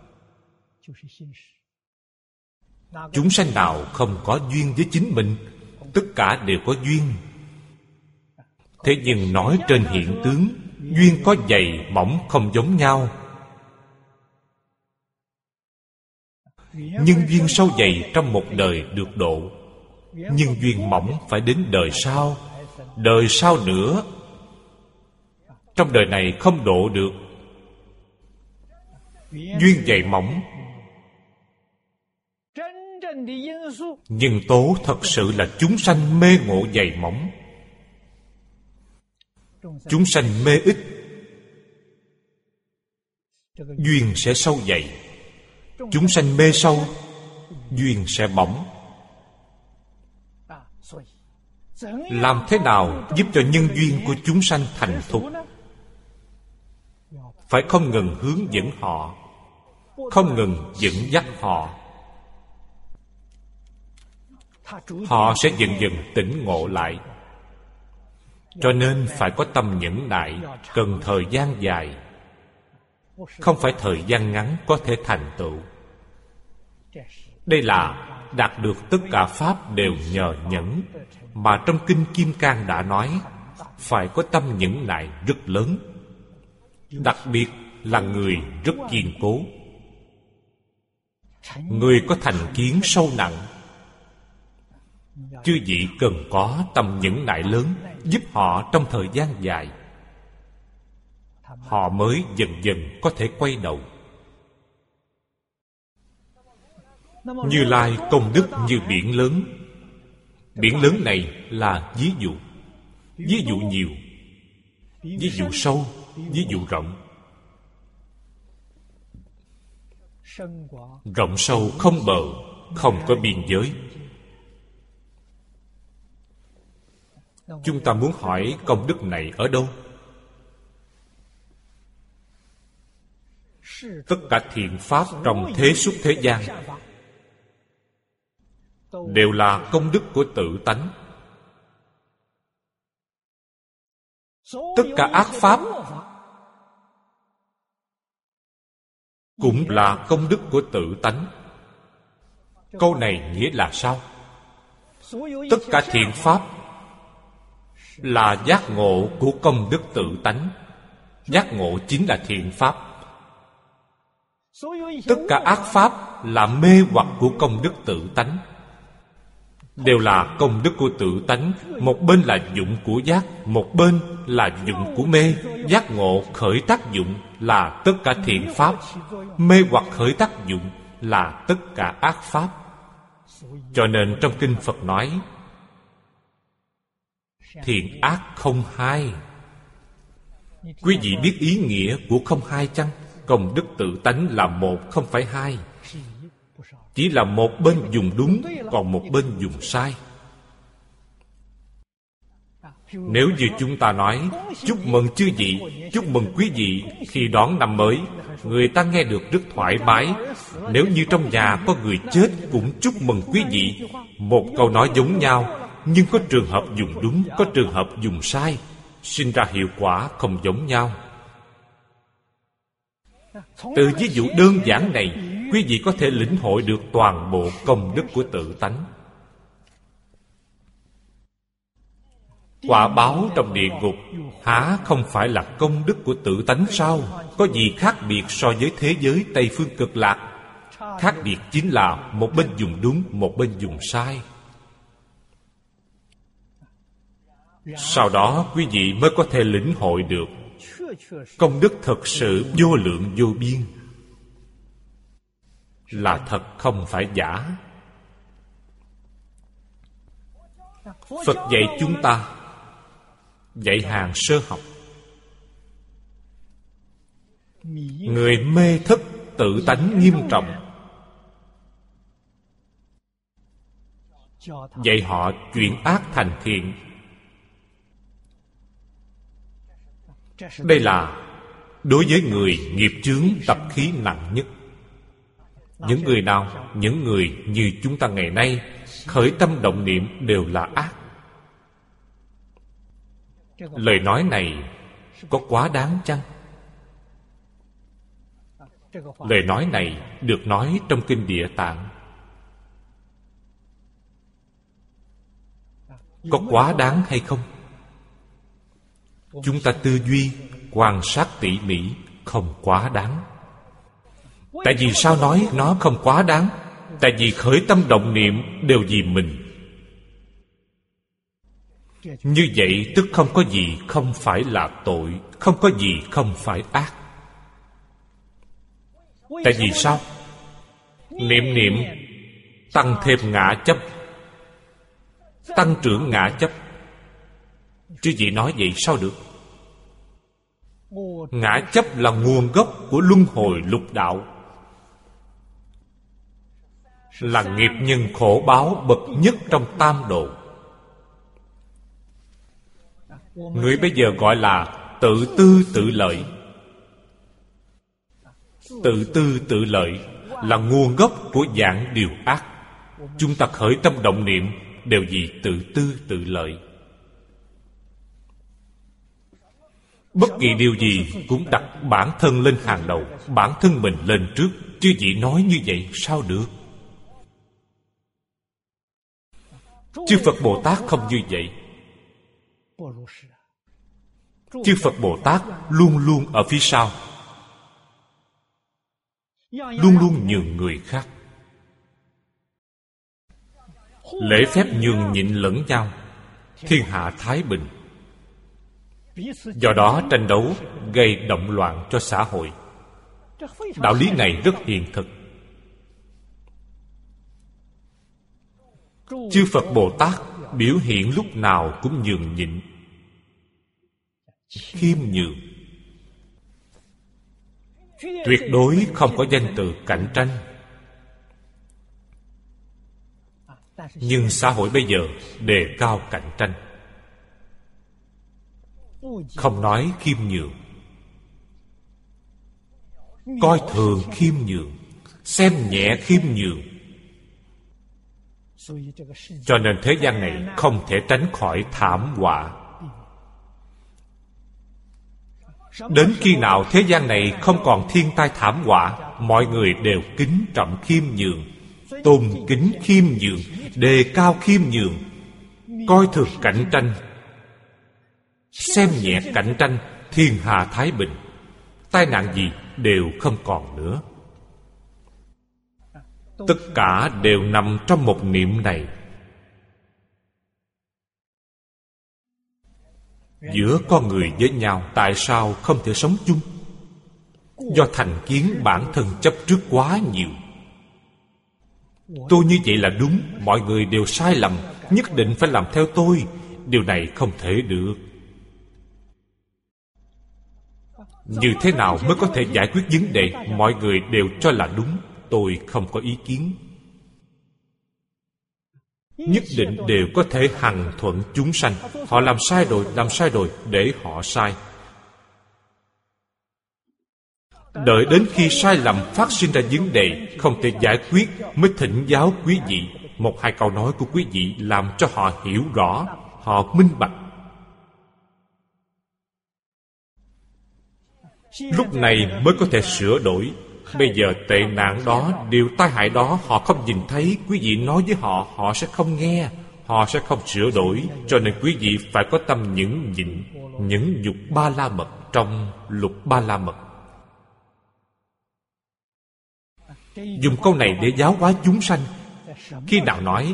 Chúng sanh nào không có duyên với chính mình? Tất cả đều có duyên. Thế nhưng nói trên hiện tướng, duyên có dày mỏng không giống nhau. Nhưng duyên sâu dày trong một đời được độ, nhưng duyên mỏng phải đến đời sau, đời sau nữa. Trong đời này không độ được. Duyên dày mỏng, nhân tố thật sự là chúng sanh mê ngộ dày mỏng. Chúng sanh mê ít, duyên sẽ sâu dày. Chúng sanh mê sâu, duyên sẽ mỏng. Làm thế nào giúp cho nhân duyên của chúng sanh thành thục? Phải không ngừng hướng dẫn họ, không ngừng dẫn dắt họ. Họ sẽ dần dần tỉnh ngộ lại. Cho nên phải có tâm nhẫn nại, cần thời gian dài, không phải thời gian ngắn có thể thành tựu. Đây là đạt được tất cả pháp đều nhờ nhẫn, mà trong Kinh Kim Cang đã nói phải có tâm nhẫn nại rất lớn, đặc biệt là người rất kiên cố, người có thành kiến sâu nặng. Chư vị cần có tâm nhẫn nại lớn, giúp họ trong thời gian dài, họ mới dần dần có thể quay đầu. Như Lai công đức như biển lớn. Biển lớn này là ví dụ. Ví dụ nhiều, ví dụ sâu, ví dụ rộng. Rộng sâu không bờ, không có biên giới. Chúng ta muốn hỏi công đức này ở đâu? Tất cả thiện pháp trong thế xuất thế gian đều là công đức của tự tánh. Tất cả ác pháp cũng là công đức của tự tánh. Câu này nghĩa là sao? Tất cả thiện pháp là giác ngộ của công đức tự tánh. Giác ngộ chính là thiện pháp. Tất cả ác pháp là mê hoặc của công đức tự tánh, đều là công đức của tự tánh. Một bên là dụng của giác, một bên là dụng của mê. Giác ngộ khởi tác dụng là tất cả thiện pháp, mê hoặc khởi tác dụng là tất cả ác pháp. Cho nên trong Kinh Phật nói thiện ác không hai. Quý vị biết ý nghĩa của không hai chăng? Công đức tự tánh là một, không phải hai. Chỉ là một bên dùng đúng, còn một bên dùng sai. Nếu như chúng ta nói chúc mừng chư vị, chúc mừng quý vị khi đón năm mới, người ta nghe được rất thoải mái. Nếu như trong nhà có người chết cũng chúc mừng quý vị, một câu nói giống nhau, nhưng có trường hợp dùng đúng, có trường hợp dùng sai, sinh ra hiệu quả không giống nhau. Từ ví dụ đơn giản này, quý vị có thể lĩnh hội được toàn bộ công đức của tự tánh. Quả báo trong địa ngục há không phải là công đức của tự tánh sao? Có gì khác biệt so với thế giới Tây Phương Cực Lạc? Khác biệt chính là một bên dùng đúng, một bên dùng sai. Sau đó quý vị mới có thể lĩnh hội được công đức thực sự vô lượng vô biên, là thật không phải giả. Phật dạy chúng ta dạy hàng sơ học. Người mê thức tự tánh nghiêm trọng, dạy họ chuyển ác thành thiện. Đây là đối với người nghiệp chướng tập khí nặng nhất. Những người nào? Những người như chúng ta ngày nay, khởi tâm động niệm đều là ác. Lời nói này có quá đáng chăng? Lời nói này được nói trong Kinh Địa Tạng. Có quá đáng hay không? Chúng ta tư duy, quan sát tỉ mỉ, không quá đáng. Tại vì sao nói nó không quá đáng? Tại vì khởi tâm động niệm đều vì mình. Như vậy tức không có gì không phải là tội, không có gì không phải ác. Tại vì sao? Niệm niệm tăng thêm ngã chấp, tăng trưởng ngã chấp. Chứ gì nói vậy sao được? Ngã chấp là nguồn gốc của luân hồi lục đạo, là nghiệp nhân khổ báo bậc nhất trong tam độ. Người bây giờ gọi là tự tư tự lợi. Tự tư tự lợi là nguồn gốc của vạn điều ác. Chúng ta khởi tâm động niệm đều vì tự tư tự lợi. Bất kỳ điều gì cũng đặt bản thân lên hàng đầu, bản thân mình lên trước. Chứ gì nói như vậy sao được? Chư Phật Bồ Tát không như vậy. Chư Phật Bồ Tát luôn luôn ở phía sau, luôn luôn nhường người khác. Lễ phép nhường nhịn lẫn nhau, thiên hạ thái bình. Do đó tranh đấu gây động loạn cho xã hội. Đạo lý này rất hiện thực. Chư Phật Bồ Tát biểu hiện lúc nào cũng nhường nhịn, khiêm nhường, tuyệt đối không có danh từ cạnh tranh. Nhưng xã hội bây giờ đề cao cạnh tranh, không nói khiêm nhường, coi thường khiêm nhường, xem nhẹ khiêm nhường. Cho nên thế gian này không thể tránh khỏi thảm họa. Đến khi nào thế gian này không còn thiên tai thảm họa, mọi người đều kính trọng khiêm nhường, tôn kính khiêm nhường, đề cao khiêm nhường, coi thường cạnh tranh, xem nhẹ cạnh tranh, thiên hạ thái bình. Tai nạn gì đều không còn nữa. Tất cả đều nằm trong một niệm này. Giữa con người với nhau tại sao không thể sống chung? Do thành kiến bản thân chấp trước quá nhiều. Tôi như vậy là đúng, mọi người đều sai lầm, nhất định phải làm theo tôi. Điều này không thể được. Như thế nào mới có thể giải quyết vấn đề mọi người đều cho là đúng? Tôi không có ý kiến. Nhất định đều có thể hằng thuận chúng sanh. Họ làm sai rồi, làm sai rồi, để họ sai. Đợi đến khi sai lầm phát sinh ra vấn đề không thể giải quyết mới thỉnh giáo quý vị. Một hai câu nói của quý vị làm cho họ hiểu rõ, họ minh bạch. Lúc này mới có thể sửa đổi. Bây giờ tệ nạn đó, điều tai hại đó họ không nhìn thấy. Quý vị nói với họ, họ sẽ không nghe, họ sẽ không sửa đổi. Cho nên quý vị phải có tâm nhẫn nhịn, nhẫn nhục ba la mật trong lục ba la mật. Dùng câu này để giáo hóa chúng sanh. Khi nào nói,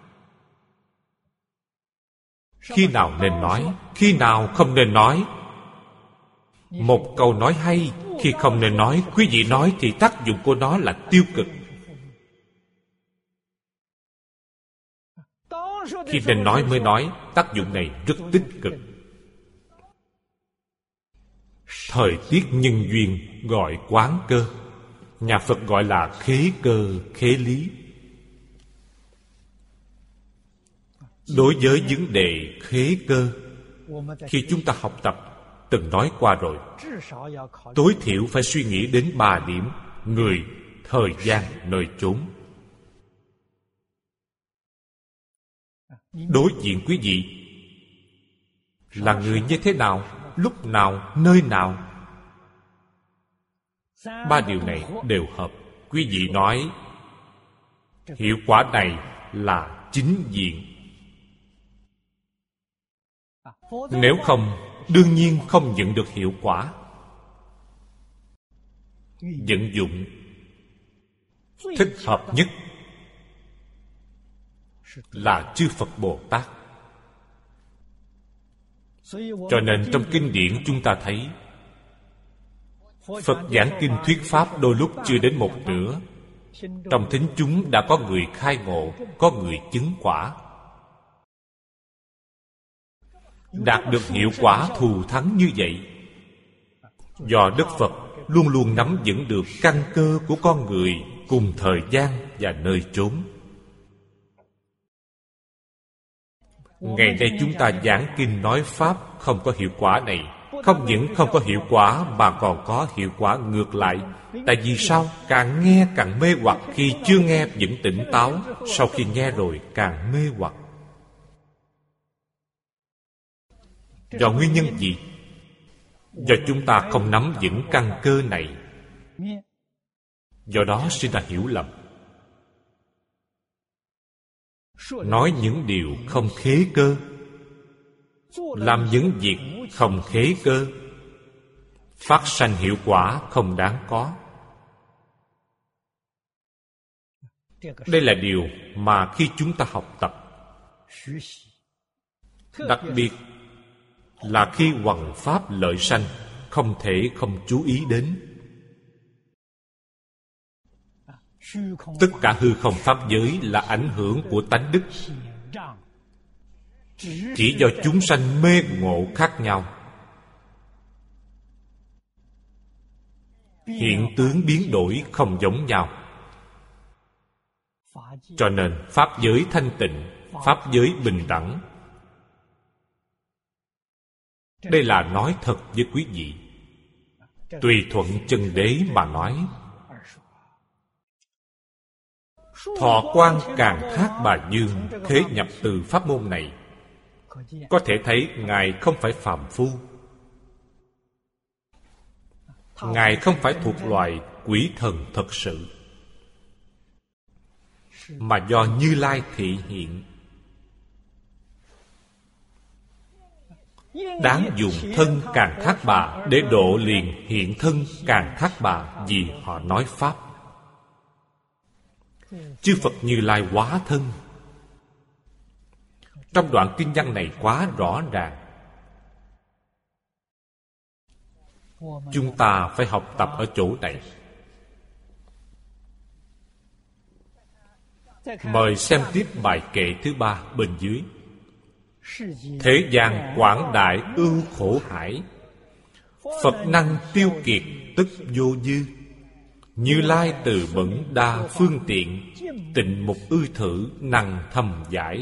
khi nào nên nói, khi nào không nên nói. Một câu nói hay, khi không nên nói, quý vị nói thì tác dụng của nó là tiêu cực. Khi nên nói mới nói, tác dụng này rất tích cực. Thời tiết nhân duyên gọi quán cơ, nhà Phật gọi là khế cơ, khế lý. Đối với vấn đề khế cơ, khi chúng ta học tập, từng nói qua rồi, tối thiểu phải suy nghĩ đến ba điểm: người, thời gian, nơi chốn. Đối diện quý vị là người như thế nào, lúc nào, nơi nào, ba điều này đều hợp. Quý vị nói hiệu quả này là chính diện. Nếu không, đương nhiên không nhận được hiệu quả. Vận dụng thích hợp nhất là chư Phật Bồ Tát. Cho nên trong kinh điển chúng ta thấy Phật giảng kinh thuyết pháp đôi lúc chưa đến một nửa, trong thính chúng đã có người khai ngộ, có người chứng quả, đạt được hiệu quả thù thắng như vậy. Do Đức Phật luôn luôn nắm vững được căn cơ của con người cùng thời gian và nơi chốn. Ngày nay chúng ta giảng kinh nói pháp không có hiệu quả này. Không những không có hiệu quả mà còn có hiệu quả ngược lại. Tại vì sao? Càng nghe càng mê hoặc. Khi chưa nghe vẫn tỉnh táo, sau khi nghe rồi càng mê hoặc. Do nguyên nhân gì? Do chúng ta không nắm vững căn cơ này, do đó sinh ra hiểu lầm. Nói những điều không khế cơ, làm những việc không khế cơ, phát sanh hiệu quả không đáng có. Đây là điều mà khi chúng ta học tập, đặc biệt là khi hoằng pháp lợi sanh, không thể không chú ý đến. Tất cả hư không pháp giới là ảnh hưởng của tánh đức, chỉ do chúng sanh mê ngộ khác nhau, hiện tướng biến đổi không giống nhau. Cho nên pháp giới thanh tịnh, pháp giới bình đẳng. Đây là nói thật với quý vị, tùy thuận chân đế mà nói. Thọ Quan Càng Thác Bà Dương khế nhập từ pháp môn này, có thể thấy Ngài không phải phàm phu. Ngài không phải thuộc loài quỷ thần thật sự, mà do Như Lai thị hiện. Đáng dùng thân Càng Thác Bà để độ liền hiện thân Càng Thác Bà, vì họ nói pháp. Chư Phật Như Lai hóa thân. Trong đoạn kinh văn này quá rõ ràng. Chúng ta phải học tập ở chỗ này. Mời xem tiếp bài kệ thứ ba bên dưới. Thế gian quảng đại ưu khổ hải, Phật năng tiêu kiệt tức vô dư. Như Lai từ bẩn đa phương tiện, tịnh mục ư thử năng thầm giải.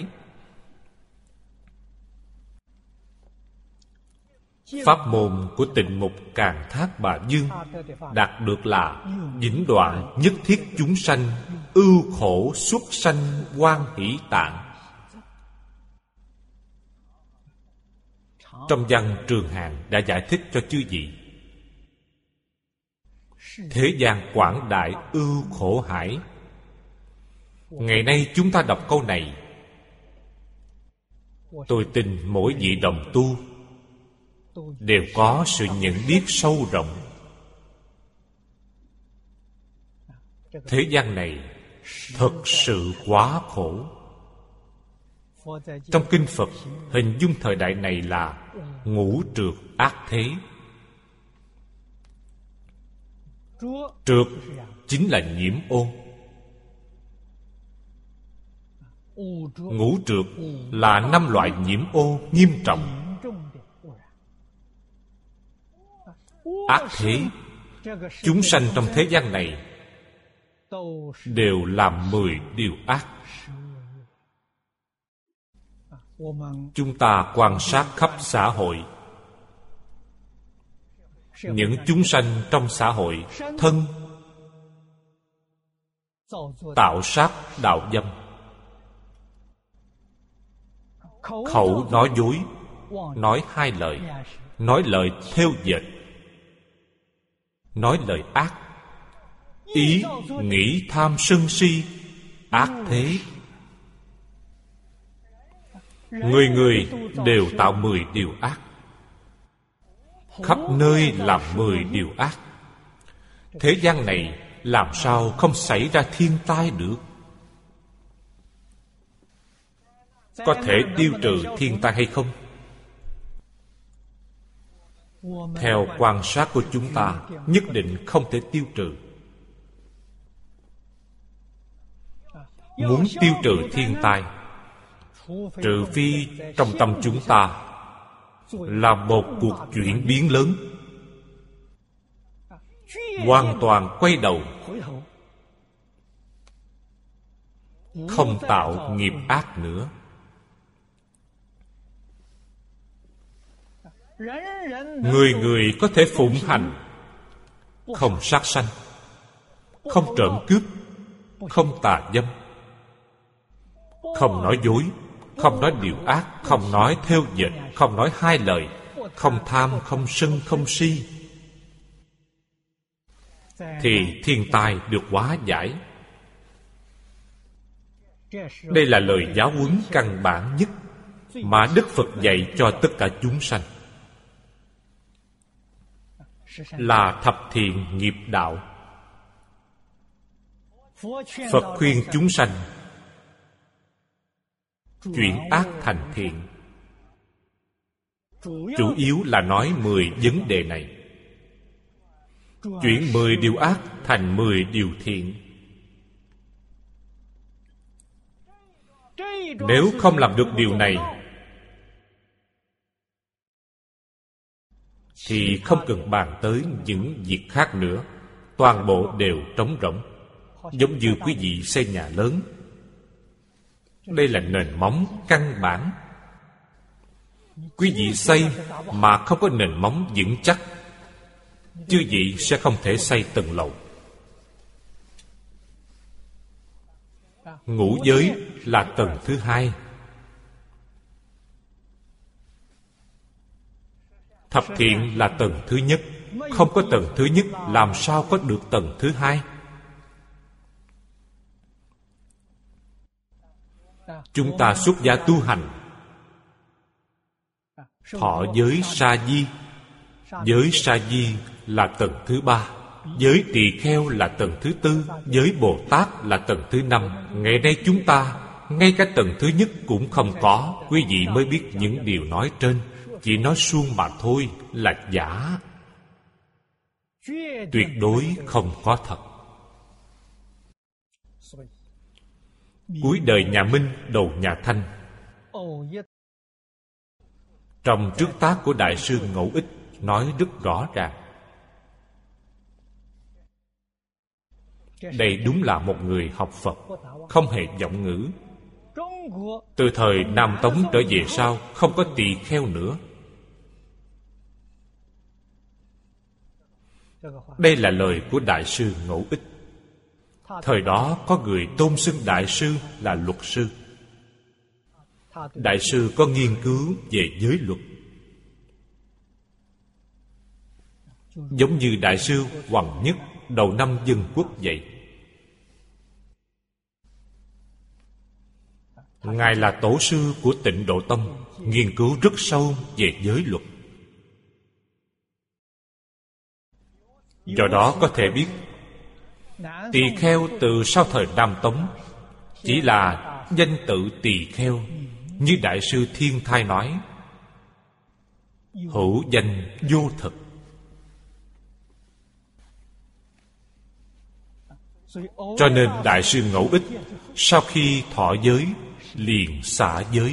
Pháp môn của tịnh mục Càng Thác Bà Dương đạt được là vĩnh đoạn nhất thiết chúng sanh, ưu khổ xuất sanh hoan hỷ tạng. Trong văn Trường Hàng đã giải thích cho chư vị. Thế gian quảng đại ưu khổ hải. Ngày nay chúng ta đọc câu này, Tôi tin mỗi vị đồng tu đều có sự nhận biết sâu rộng. Thế gian này thật sự quá khổ. Trong kinh Phật hình dung thời đại này là ngũ trược ác thế. Trược chính là nhiễm ô. Ngũ trược là năm loại nhiễm ô nghiêm trọng. Ác thế, chúng sanh trong thế gian này đều làm mười điều ác. Chúng ta quan sát khắp xã hội, những chúng sanh trong xã hội thân tạo sát đạo dâm, khẩu nói dối, nói hai lời, nói lời thêu dệt, nói lời ác, ý nghĩ tham sân si, ác thế. Người người đều tạo mười điều ác, khắp nơi làm mười điều ác. Thế gian này làm sao không xảy ra thiên tai được? Có thể tiêu trừ thiên tai hay không? Theo quan sát của chúng ta, nhất định không thể tiêu trừ. Muốn tiêu trừ thiên tai, trừ phi trong tâm chúng ta là một cuộc chuyển biến lớn, hoàn toàn quay đầu, không tạo nghiệp ác nữa. Người người có thể phụng hành, không sát sanh, không trộm cướp, không tà dâm, không nói dối, không nói điều ác, không nói thêu dệt, không nói hai lời, không tham, không sân, không si, thì thiên tai được hóa giải. Đây là lời giáo huấn căn bản nhất mà Đức Phật dạy cho tất cả chúng sanh, là thập thiện nghiệp đạo. Phật khuyên chúng sanh chuyển ác thành thiện, chủ yếu là nói mười vấn đề này. Chuyển mười điều ác thành mười điều thiện. Nếu không làm được điều này thì không cần bàn tới những việc khác nữa. Toàn bộ đều trống rỗng, giống như quý vị xây nhà lớn. Đây là nền móng căn bản. Quý vị xây mà không có nền móng vững chắc, chư vị sẽ không thể xây tầng lầu. Ngũ giới là tầng thứ hai, thập thiện là tầng thứ nhất. Không có tầng thứ nhất, làm sao có được tầng thứ hai? Chúng ta xuất gia tu hành, thọ giới sa di. Giới sa di là tầng thứ ba, giới tỳ kheo là tầng thứ tư, giới Bồ Tát là tầng thứ năm. Ngày nay chúng ta ngay cả tầng thứ nhất cũng không có. Quý vị mới biết những điều nói trên chỉ nói suông mà thôi, là giả, tuyệt đối không có thật. Cuối đời nhà Minh, đầu nhà Thanh, trong trước tác của Đại sư Ngẫu Ích nói rất rõ ràng. Đây đúng là một người học Phật, không hề vọng ngữ. Từ thời Nam Tống trở về sau, không có tỳ kheo nữa. Đây là lời của Đại sư Ngẫu Ích. Thời đó có người tôn xưng Đại sư là luật sư. Đại sư có nghiên cứu về giới luật, giống như Đại sư Hoàng Nhất đầu năm Dân Quốc vậy. Ngài là tổ sư của Tịnh Độ Tông, nghiên cứu rất sâu về giới luật. Do đó có thể biết Tỳ Kheo từ sau thời Nam Tống chỉ là danh tự Tỳ Kheo, như Đại sư Thiên Thai nói, hữu danh vô thực. Cho nên Đại sư Ngẫu Ích sau khi thọ giới liền xả giới.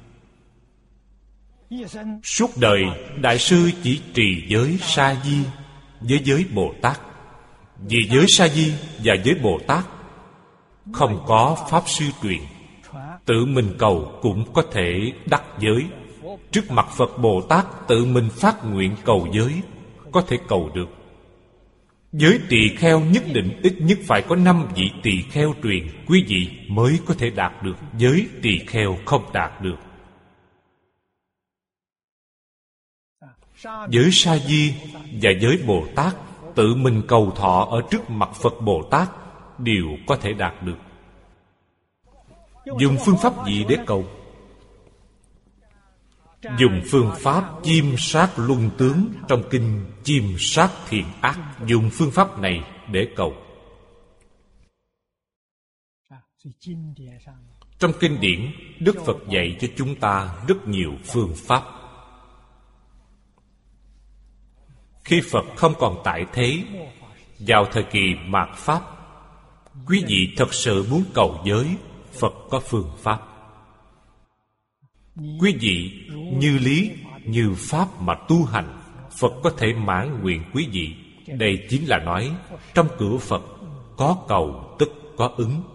Suốt đời Đại sư chỉ trì giới Sa Di với giới Bồ Tát. Vì giới Sa Di và giới Bồ Tát không có Pháp sư truyền, tự mình cầu cũng có thể đắc giới. Trước mặt Phật Bồ Tát tự mình phát nguyện cầu giới, có thể cầu được. Giới tỳ kheo nhất định ít nhất phải có năm vị tỳ kheo truyền quý vị mới có thể đạt được. Giới tỳ kheo không đạt được. Giới Sa Di và giới Bồ Tát tự mình cầu thọ ở trước mặt Phật Bồ Tát đều có thể đạt được. Dùng phương pháp gì để cầu? Dùng phương pháp chiêm sát luân tướng trong kinh Chiêm Sát Thiện Ác. Dùng phương pháp này để cầu. Trong kinh điển, Đức Phật dạy cho chúng ta rất nhiều phương pháp. Khi Phật không còn tại thế, vào thời kỳ mạt Pháp, quý vị thật sự muốn cầu giới, Phật có phương pháp. Quý vị như lý, như pháp mà tu hành, Phật có thể mãn nguyện quý vị. Đây chính là nói, trong cửa Phật có cầu tức có ứng.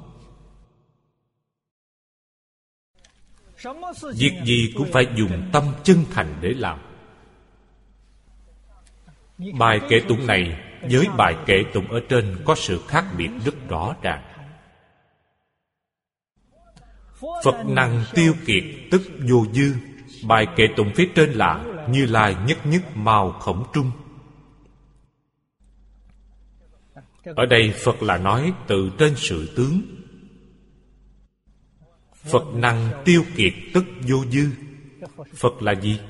Việc gì cũng phải dùng tâm chân thành để làm. Bài kệ tụng này với bài kệ tụng ở trên có sự khác biệt rất rõ ràng. Phật năng tiêu kiệt tức vô dư. Bài kệ tụng phía trên là Như Lai nhất nhất màu khổng trung. Ở đây Phật là nói từ trên sự tướng. Phật năng tiêu kiệt tức vô dư. Phật là gì?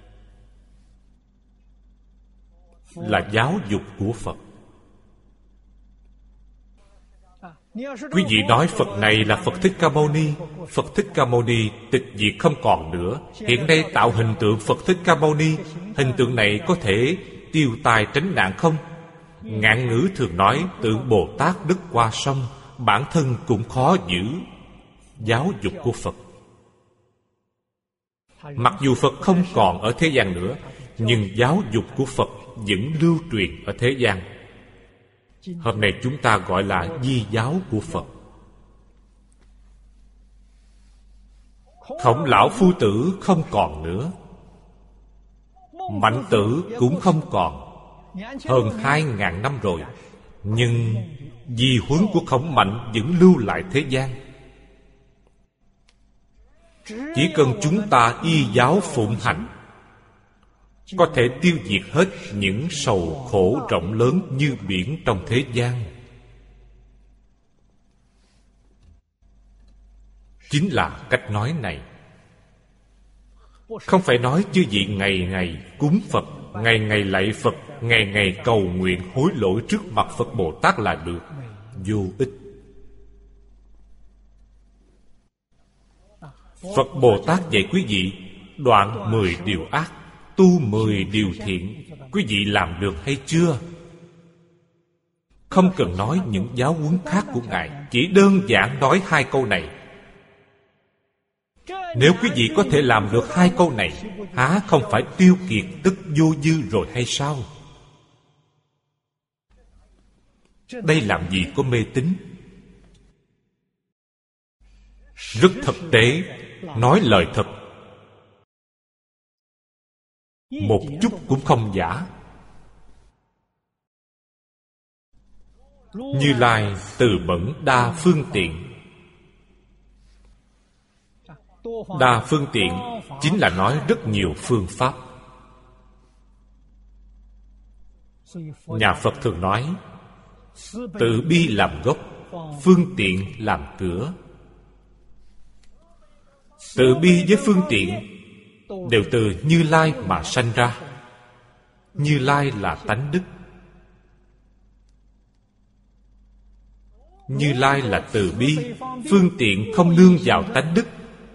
Là giáo dục của Phật. Quý vị nói Phật này là Phật Thích Ca Mâu Ni. Phật Thích Ca Mâu Ni tịch diệt không còn nữa. Hiện nay tạo hình tượng Phật Thích Ca Mâu Ni. Hình tượng này có thể tiêu tai tránh nạn không? Ngạn ngữ thường nói tượng Bồ Tát đứt qua sông, bản thân cũng khó giữ. Giáo dục của Phật, mặc dù Phật không còn ở thế gian nữa, nhưng giáo dục của Phật vẫn lưu truyền ở thế gian. Hôm nay chúng ta gọi là di giáo của Phật. Khổng lão phu tử không còn nữa, Mạnh tử cũng không còn. Hơn hai ngàn năm rồi, nhưng di huấn của Khổng Mạnh vẫn lưu lại thế gian. Chỉ cần chúng ta y giáo phụng hành, có thể tiêu diệt hết những sầu khổ rộng lớn như biển trong thế gian. Chính là cách nói này. Không phải nói chư vị ngày ngày cúng Phật, ngày ngày lạy Phật, ngày ngày cầu nguyện hối lỗi trước mặt Phật Bồ Tát là được. Vô ích. Phật Bồ Tát dạy quý vị đoạn mười điều ác, tu mười điều thiện. Quý vị làm được hay chưa? Không cần nói những giáo huấn khác của Ngài, chỉ đơn giản nói hai câu này. Nếu quý vị có thể làm được hai câu này, há không phải tiêu kiệt tức vô dư rồi hay sao? Đây làm gì có mê tín. Rất thực tế, nói lời thật, một chút cũng không giả. Như Lai từ bẩn đa phương tiện. Đa phương tiện chính là nói rất nhiều phương pháp. Nhà Phật thường nói từ bi làm gốc, phương tiện làm cửa. Từ bi với phương tiện đều từ Như Lai mà sanh ra. Như Lai là tánh đức. Như Lai là từ bi, phương tiện không nương vào tánh đức.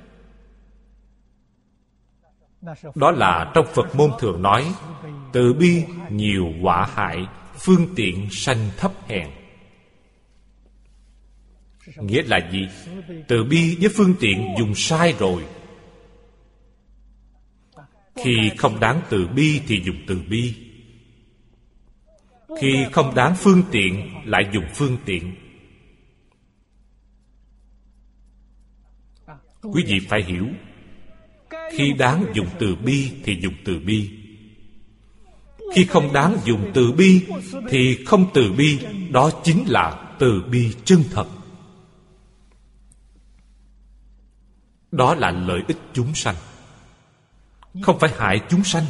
Đó là trong Phật môn thường nói, từ bi nhiều họa hại, phương tiện sanh thấp hèn. Nghĩa là gì? Từ bi với phương tiện dùng sai rồi. Khi không đáng từ bi thì dùng từ bi. Khi không đáng phương tiện lại dùng phương tiện. Quý vị phải hiểu, khi đáng dùng từ bi thì dùng từ bi. Khi không đáng dùng từ bi thì không từ bi. Đó chính là từ bi chân thật. Đó là lợi ích chúng sanh, không phải hại chúng sanh.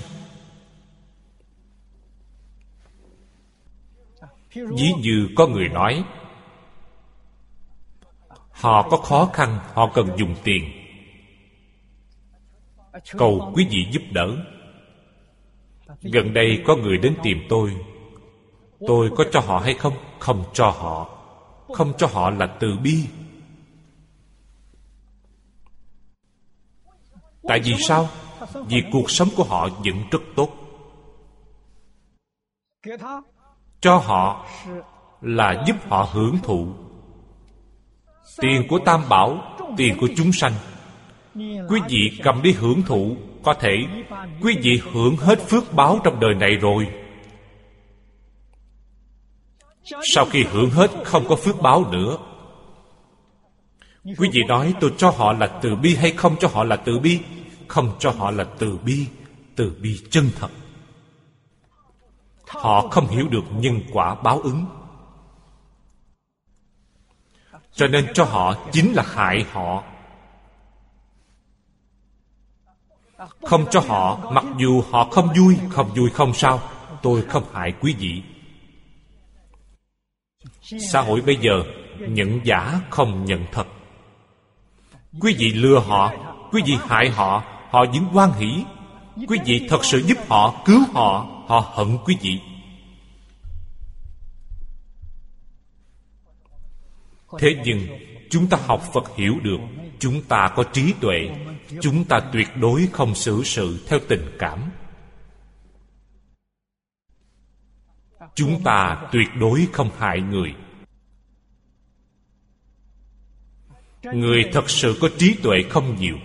Ví như có người nói, họ có khó khăn, họ cần dùng tiền, cầu quý vị giúp đỡ. Gần đây có người đến tìm tôi, tôi có cho họ hay không? Không cho họ. Không cho họ là từ bi. Tại vì sao? Vì cuộc sống của họ vẫn rất tốt. Cho họ là giúp họ hưởng thụ. Tiền của Tam Bảo, tiền của chúng sanh, quý vị cầm đi hưởng thụ, có thể quý vị hưởng hết phước báo trong đời này rồi. Sau khi hưởng hết không có phước báo nữa. Quý vị nói tôi cho họ là từ bi hay không cho họ là từ bi? Không cho họ là từ bi, từ bi chân thật. Họ không hiểu được nhân quả báo ứng, cho nên cho họ chính là hại họ. Không cho họ, mặc dù họ không vui, không vui không sao, tôi không hại quý vị. Xã hội bây giờ nhận giả không nhận thật. Quý vị lừa họ, quý vị hại họ, họ vẫn hoan hỷ. Quý vị thật sự giúp họ, cứu họ, họ hận quý vị. Thế nhưng chúng ta học Phật hiểu được, chúng ta có trí tuệ, chúng ta tuyệt đối không xử sự theo tình cảm. Chúng ta tuyệt đối không hại người. Người thật sự có trí tuệ không nhiều.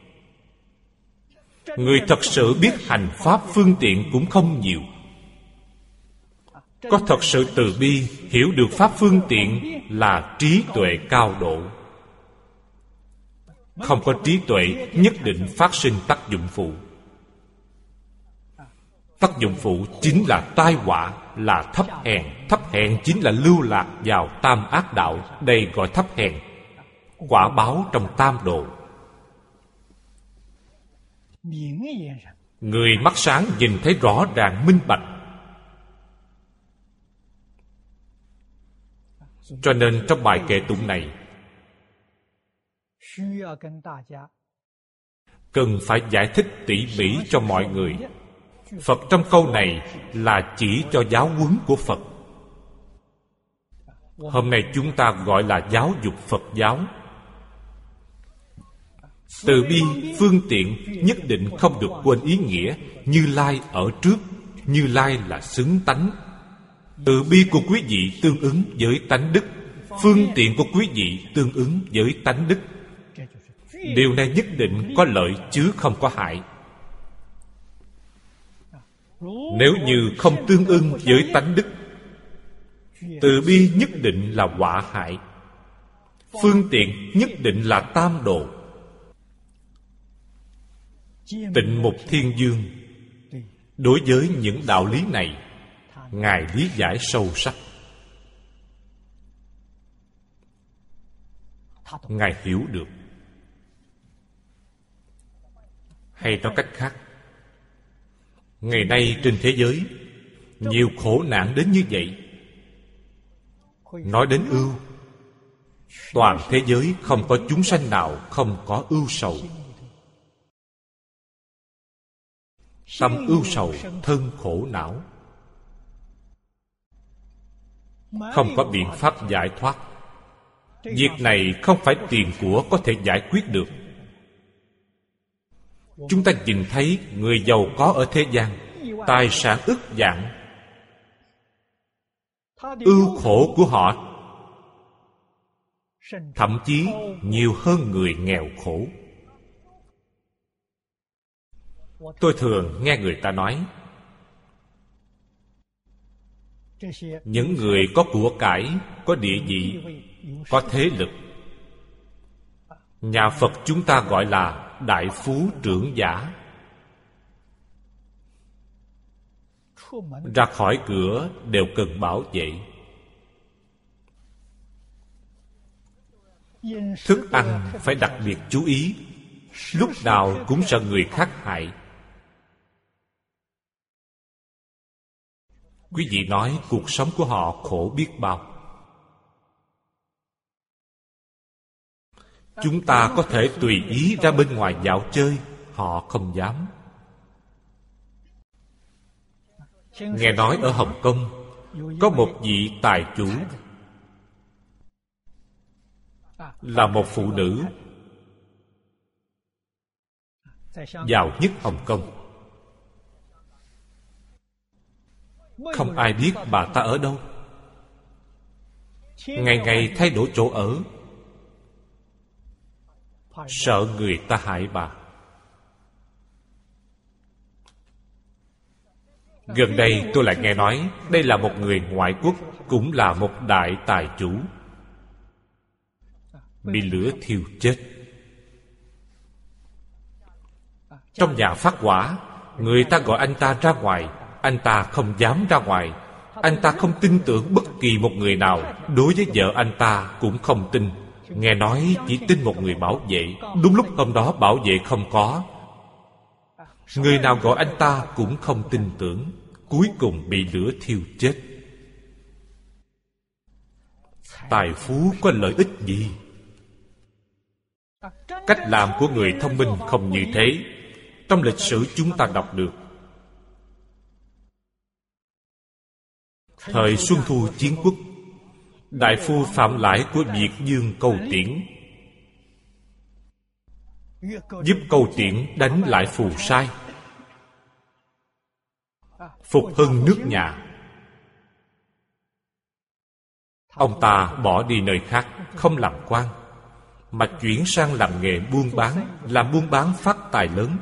Người thật sự biết hành pháp phương tiện cũng không nhiều. Có thật sự từ bi, hiểu được pháp phương tiện là trí tuệ cao độ. Không có trí tuệ nhất định phát sinh tác dụng phụ. Tác dụng phụ chính là tai họa, là thấp hèn. Thấp hèn chính là lưu lạc vào tam ác đạo. Đây gọi thấp hèn. Quả báo trong tam độ. Người mắt sáng nhìn thấy rõ ràng minh bạch. Cho nên trong bài kệ tụng này cần phải giải thích tỉ mỉ cho mọi người. Phật trong câu này là chỉ cho giáo huấn của Phật. Hôm nay chúng ta gọi là giáo dục Phật giáo. Từ bi, phương tiện nhất định không được quên ý nghĩa. Như Lai ở trước, Như Lai là xứng tánh. Từ bi của quý vị tương ứng với tánh đức, phương tiện của quý vị tương ứng với tánh đức. Điều này nhất định có lợi chứ không có hại. Nếu như không tương ưng với tánh đức, từ bi nhất định là họa hại, phương tiện nhất định là tam độ. Tịnh Mục Thiên Dương đối với những đạo lý này, Ngài lý giải sâu sắc. Ngài hiểu được. Hay nói cách khác, ngày nay trên thế giới nhiều khổ nạn đến như vậy. Nói đến ưu, toàn thế giới không có chúng sanh nào không có ưu sầu. tâm ưu sầu, thân khổ não. Không có biện pháp giải thoát. Việc này không phải tiền của có thể giải quyết được. Chúng ta nhìn thấy người giàu có ở thế gian, tài sản ức vạn, ưu khổ của họ thậm chí nhiều hơn người nghèo khổ. Tôi thường nghe người ta nói, những người có của cải, có địa vị, có thế lực, nhà Phật chúng ta gọi là đại phú trưởng giả. Ra khỏi cửa đều cần bảo vệ. Thức ăn phải đặc biệt chú ý, lúc nào cũng sợ người khác hại. Quý vị nói cuộc sống của họ khổ biết bao. Chúng ta có thể tùy ý ra bên ngoài dạo chơi, họ không dám. Nghe nói ở Hồng Kông có một vị tài chủ, là một phụ nữ giàu nhất Hồng Kông. Không ai biết bà ta ở đâu. Ngày ngày thay đổi chỗ ở, sợ người ta hại bà. Gần đây tôi lại nghe nói đây là một người ngoại quốc, cũng là một đại tài chủ, bị lửa thiêu chết. Trong nhà phát hỏa, người ta gọi anh ta ra ngoài, anh ta không dám ra ngoài. Anh ta không tin tưởng bất kỳ một người nào. Đối với vợ anh ta cũng không tin. Nghe nói chỉ tin một người bảo vệ. Đúng lúc hôm đó bảo vệ không có, người nào gọi anh ta cũng không tin tưởng. Cuối cùng bị lửa thiêu chết. Tài phú có lợi ích gì? Cách làm của người thông minh không như thế. Trong lịch sử chúng ta đọc được, thời Xuân Thu Chiến Quốc, đại phu Phạm Lãi của Việt Dương Câu Tiễn giúp Câu Tiễn đánh lại Phù Sai, phục hưng nước nhà. Ông ta bỏ đi nơi khác, không làm quan, mà chuyển sang làm nghề buôn bán. Làm buôn bán phát tài lớn.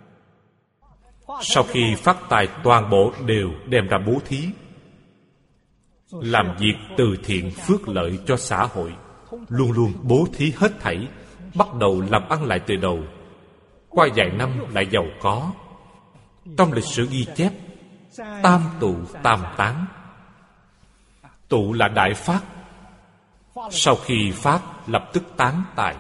Sau khi phát tài, toàn bộ đều đem ra bố thí, làm việc từ thiện phước lợi cho xã hội. Luôn luôn bố thí hết thảy, bắt đầu làm ăn lại từ đầu. Qua vài năm lại giàu có. Trong lịch sử ghi chép, tam tụ tam tán. Tụ là đại phát, sau khi phát lập tức tán tài.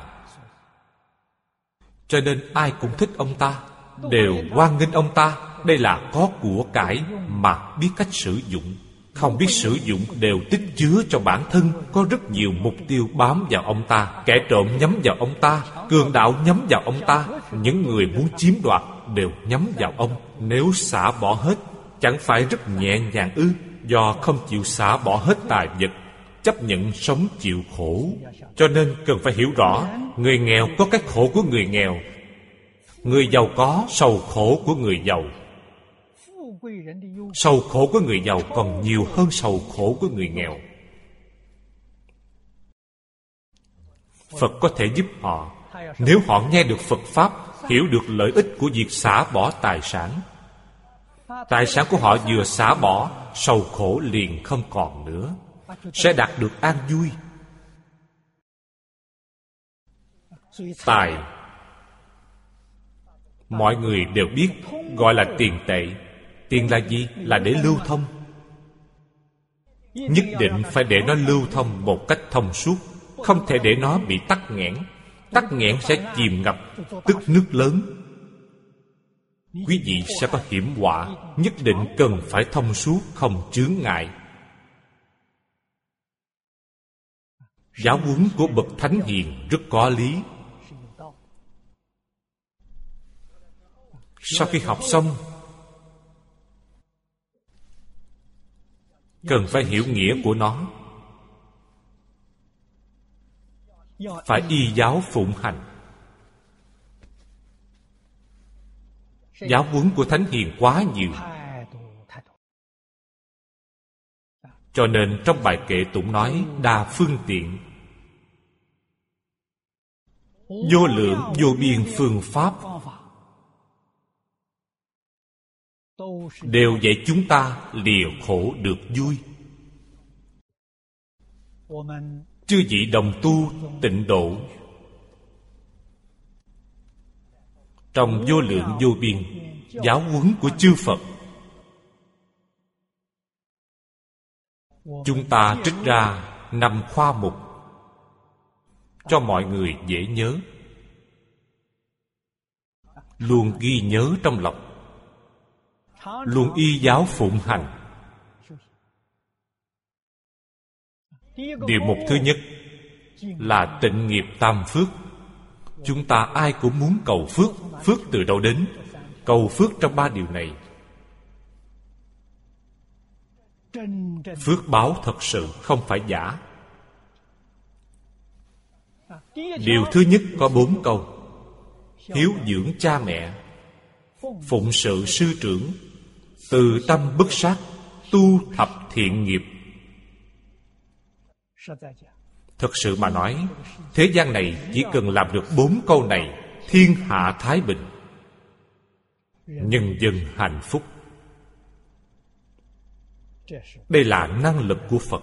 Cho nên ai cũng thích ông ta, đều hoan nghênh ông ta. Đây là có của cải mà biết cách sử dụng. Không biết sử dụng đều tích chứa cho bản thân. Có rất nhiều mục tiêu bám vào ông ta. Kẻ trộm nhắm vào ông ta, cường đạo nhắm vào ông ta, những người muốn chiếm đoạt đều nhắm vào ông. Nếu xả bỏ hết, chẳng phải rất nhẹ nhàng ư? Do không chịu xả bỏ hết tài vật, chấp nhận sống chịu khổ. Cho nên cần phải hiểu rõ, người nghèo có cái khổ của người nghèo, người giàu có sầu khổ của người giàu. Sầu khổ của người giàu còn nhiều hơn sầu khổ của người nghèo. Phật có thể giúp họ, nếu họ nghe được Phật Pháp, hiểu được lợi ích của việc xả bỏ tài sản. Tài sản của họ vừa xả bỏ, sầu khổ liền không còn nữa, sẽ đạt được an vui. Tài, mọi người đều biết, gọi là tiền tệ. Tiền là gì? Là để lưu thông. Nhất định phải để nó lưu thông một cách thông suốt, không thể để nó bị tắc nghẽn. Tắc nghẽn sẽ chìm ngập, tức nước lớn. Quý vị sẽ có hiểm họa. Nhất định cần phải thông suốt, không chướng ngại. Giáo huấn của bậc thánh hiền rất có lý. Sau khi học xong, cần phải hiểu nghĩa của nó, phải y giáo phụng hành. Giáo huấn của Thánh Hiền quá nhiều, cho nên trong bài kệ tụng nói đa phương tiện, vô lượng vô biên phương pháp, đều dạy chúng ta lìa khổ được vui. Chư vị đồng tu tịnh độ, trong vô lượng vô biên giáo huấn của chư Phật, chúng ta trích ra năm khoa mục cho mọi người dễ nhớ, luôn ghi nhớ trong lòng, luôn y giáo phụng hành. Điều mục thứ nhất là tịnh nghiệp tam phước. Chúng ta ai cũng muốn cầu phước. Phước từ đâu đến? Cầu phước trong ba điều này. Phước báo thật sự, không phải giả. Điều thứ nhất có bốn câu: hiếu dưỡng cha mẹ, phụng sự sư trưởng, từ tâm bất sát, tu thập thiện nghiệp. Thực sự mà nói, thế gian này chỉ cần làm được bốn câu này, thiên hạ thái bình, nhân dân hạnh phúc. Đây là năng lực của Phật.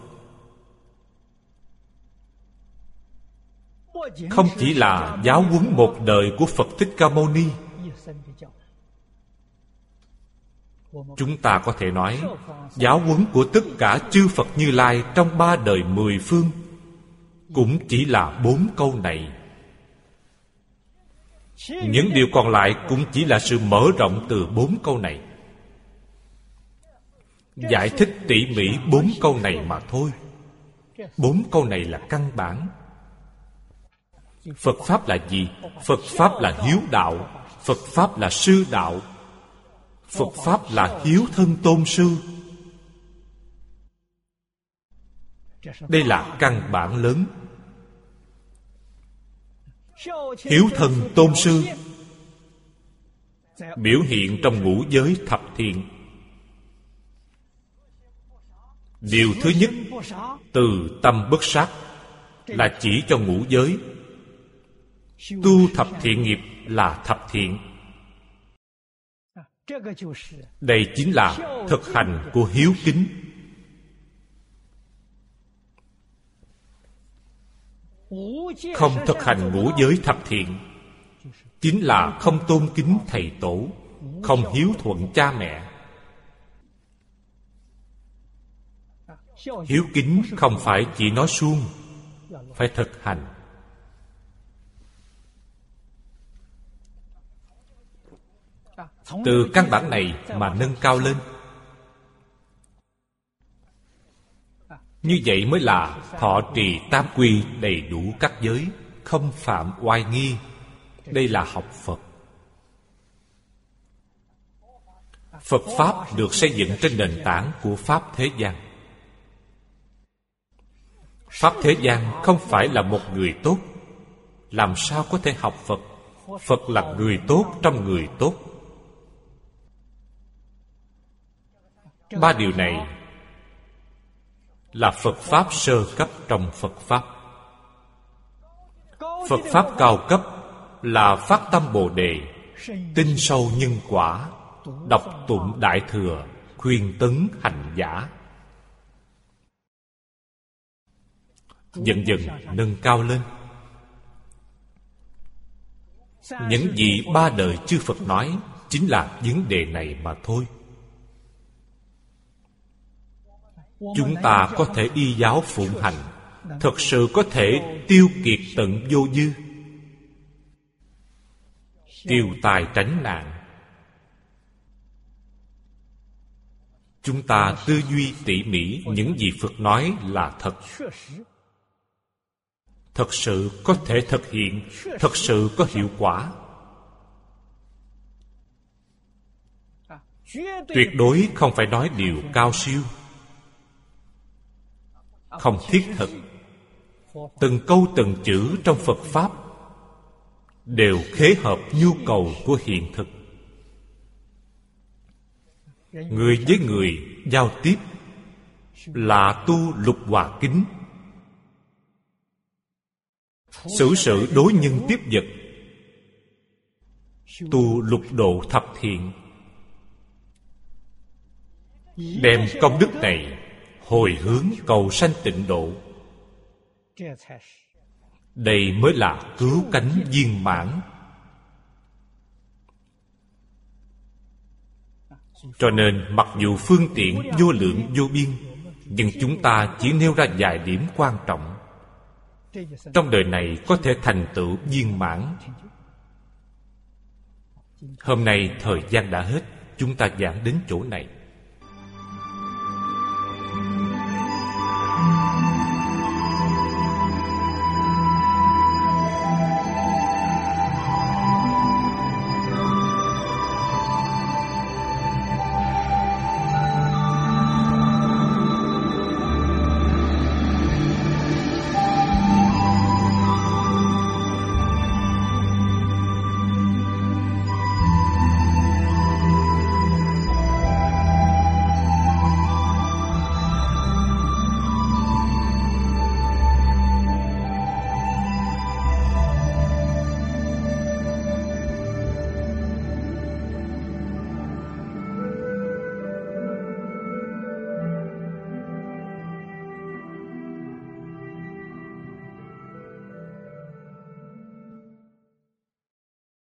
Không chỉ là giáo huấn một đời của Phật Thích Ca Mâu Ni, chúng ta có thể nói giáo huấn của tất cả chư Phật Như Lai trong ba đời mười phương cũng chỉ là bốn câu này. Những điều còn lại cũng chỉ là sự mở rộng từ bốn câu này, giải thích tỉ mỉ bốn câu này mà thôi. Bốn câu này là căn bản. Phật Pháp là gì? Phật Pháp là hiếu đạo, Phật Pháp là sư đạo, Phật Pháp là hiếu thân tôn sư. Đây là căn bản lớn. Hiếu thân tôn sư biểu hiện trong ngũ giới thập thiện. Điều thứ nhất, từ tâm bất sát, là chỉ cho ngũ giới. Tu thập thiện nghiệp là thập thiện. Đây chính là thực hành của hiếu kính. Không thực hành ngũ giới thập thiện chính là không tôn kính thầy tổ, không hiếu thuận cha mẹ. Hiếu kính không phải chỉ nói suông, phải thực hành. Từ căn bản này mà nâng cao lên. Như vậy mới là thọ trì tam quy đầy đủ các giới, không phạm oai nghi. Đây là học Phật. Phật Pháp được xây dựng trên nền tảng của Pháp thế gian. Pháp thế gian không phải là một người tốt, làm sao có thể học Phật? Phật là người tốt trong người tốt. Ba điều này là Phật Pháp sơ cấp trong Phật Pháp. Phật Pháp cao cấp là phát tâm Bồ Đề, tin sâu nhân quả, đọc tụng Đại Thừa, khuyên tấn hành giả. Dần dần nâng cao lên. Những gì ba đời chư Phật nói chính là vấn đề này mà thôi. Chúng ta có thể y giáo phụng hành, thực sự có thể tiêu kiệt tận vô dư, tiêu tài tránh nạn. Chúng ta tư duy tỉ mỉ những gì Phật nói là thật, thật sự có thể thực hiện, thật sự có hiệu quả. Tuyệt đối không phải nói điều cao siêu, không thiết thực. Từng câu từng chữ trong Phật Pháp đều khế hợp nhu cầu của hiện thực. Người với người giao tiếp là tu lục hòa kính, xử sự đối nhân tiếp vật tu lục độ thập thiện. Đem công đức này hồi hướng cầu sanh tịnh độ. Đây mới là cứu cánh viên mãn. Cho nên mặc dù phương tiện vô lượng vô biên, nhưng chúng ta chỉ nêu ra vài điểm quan trọng. Trong đời này có thể thành tựu viên mãn. Hôm nay thời gian đã hết, chúng ta giảng đến chỗ này.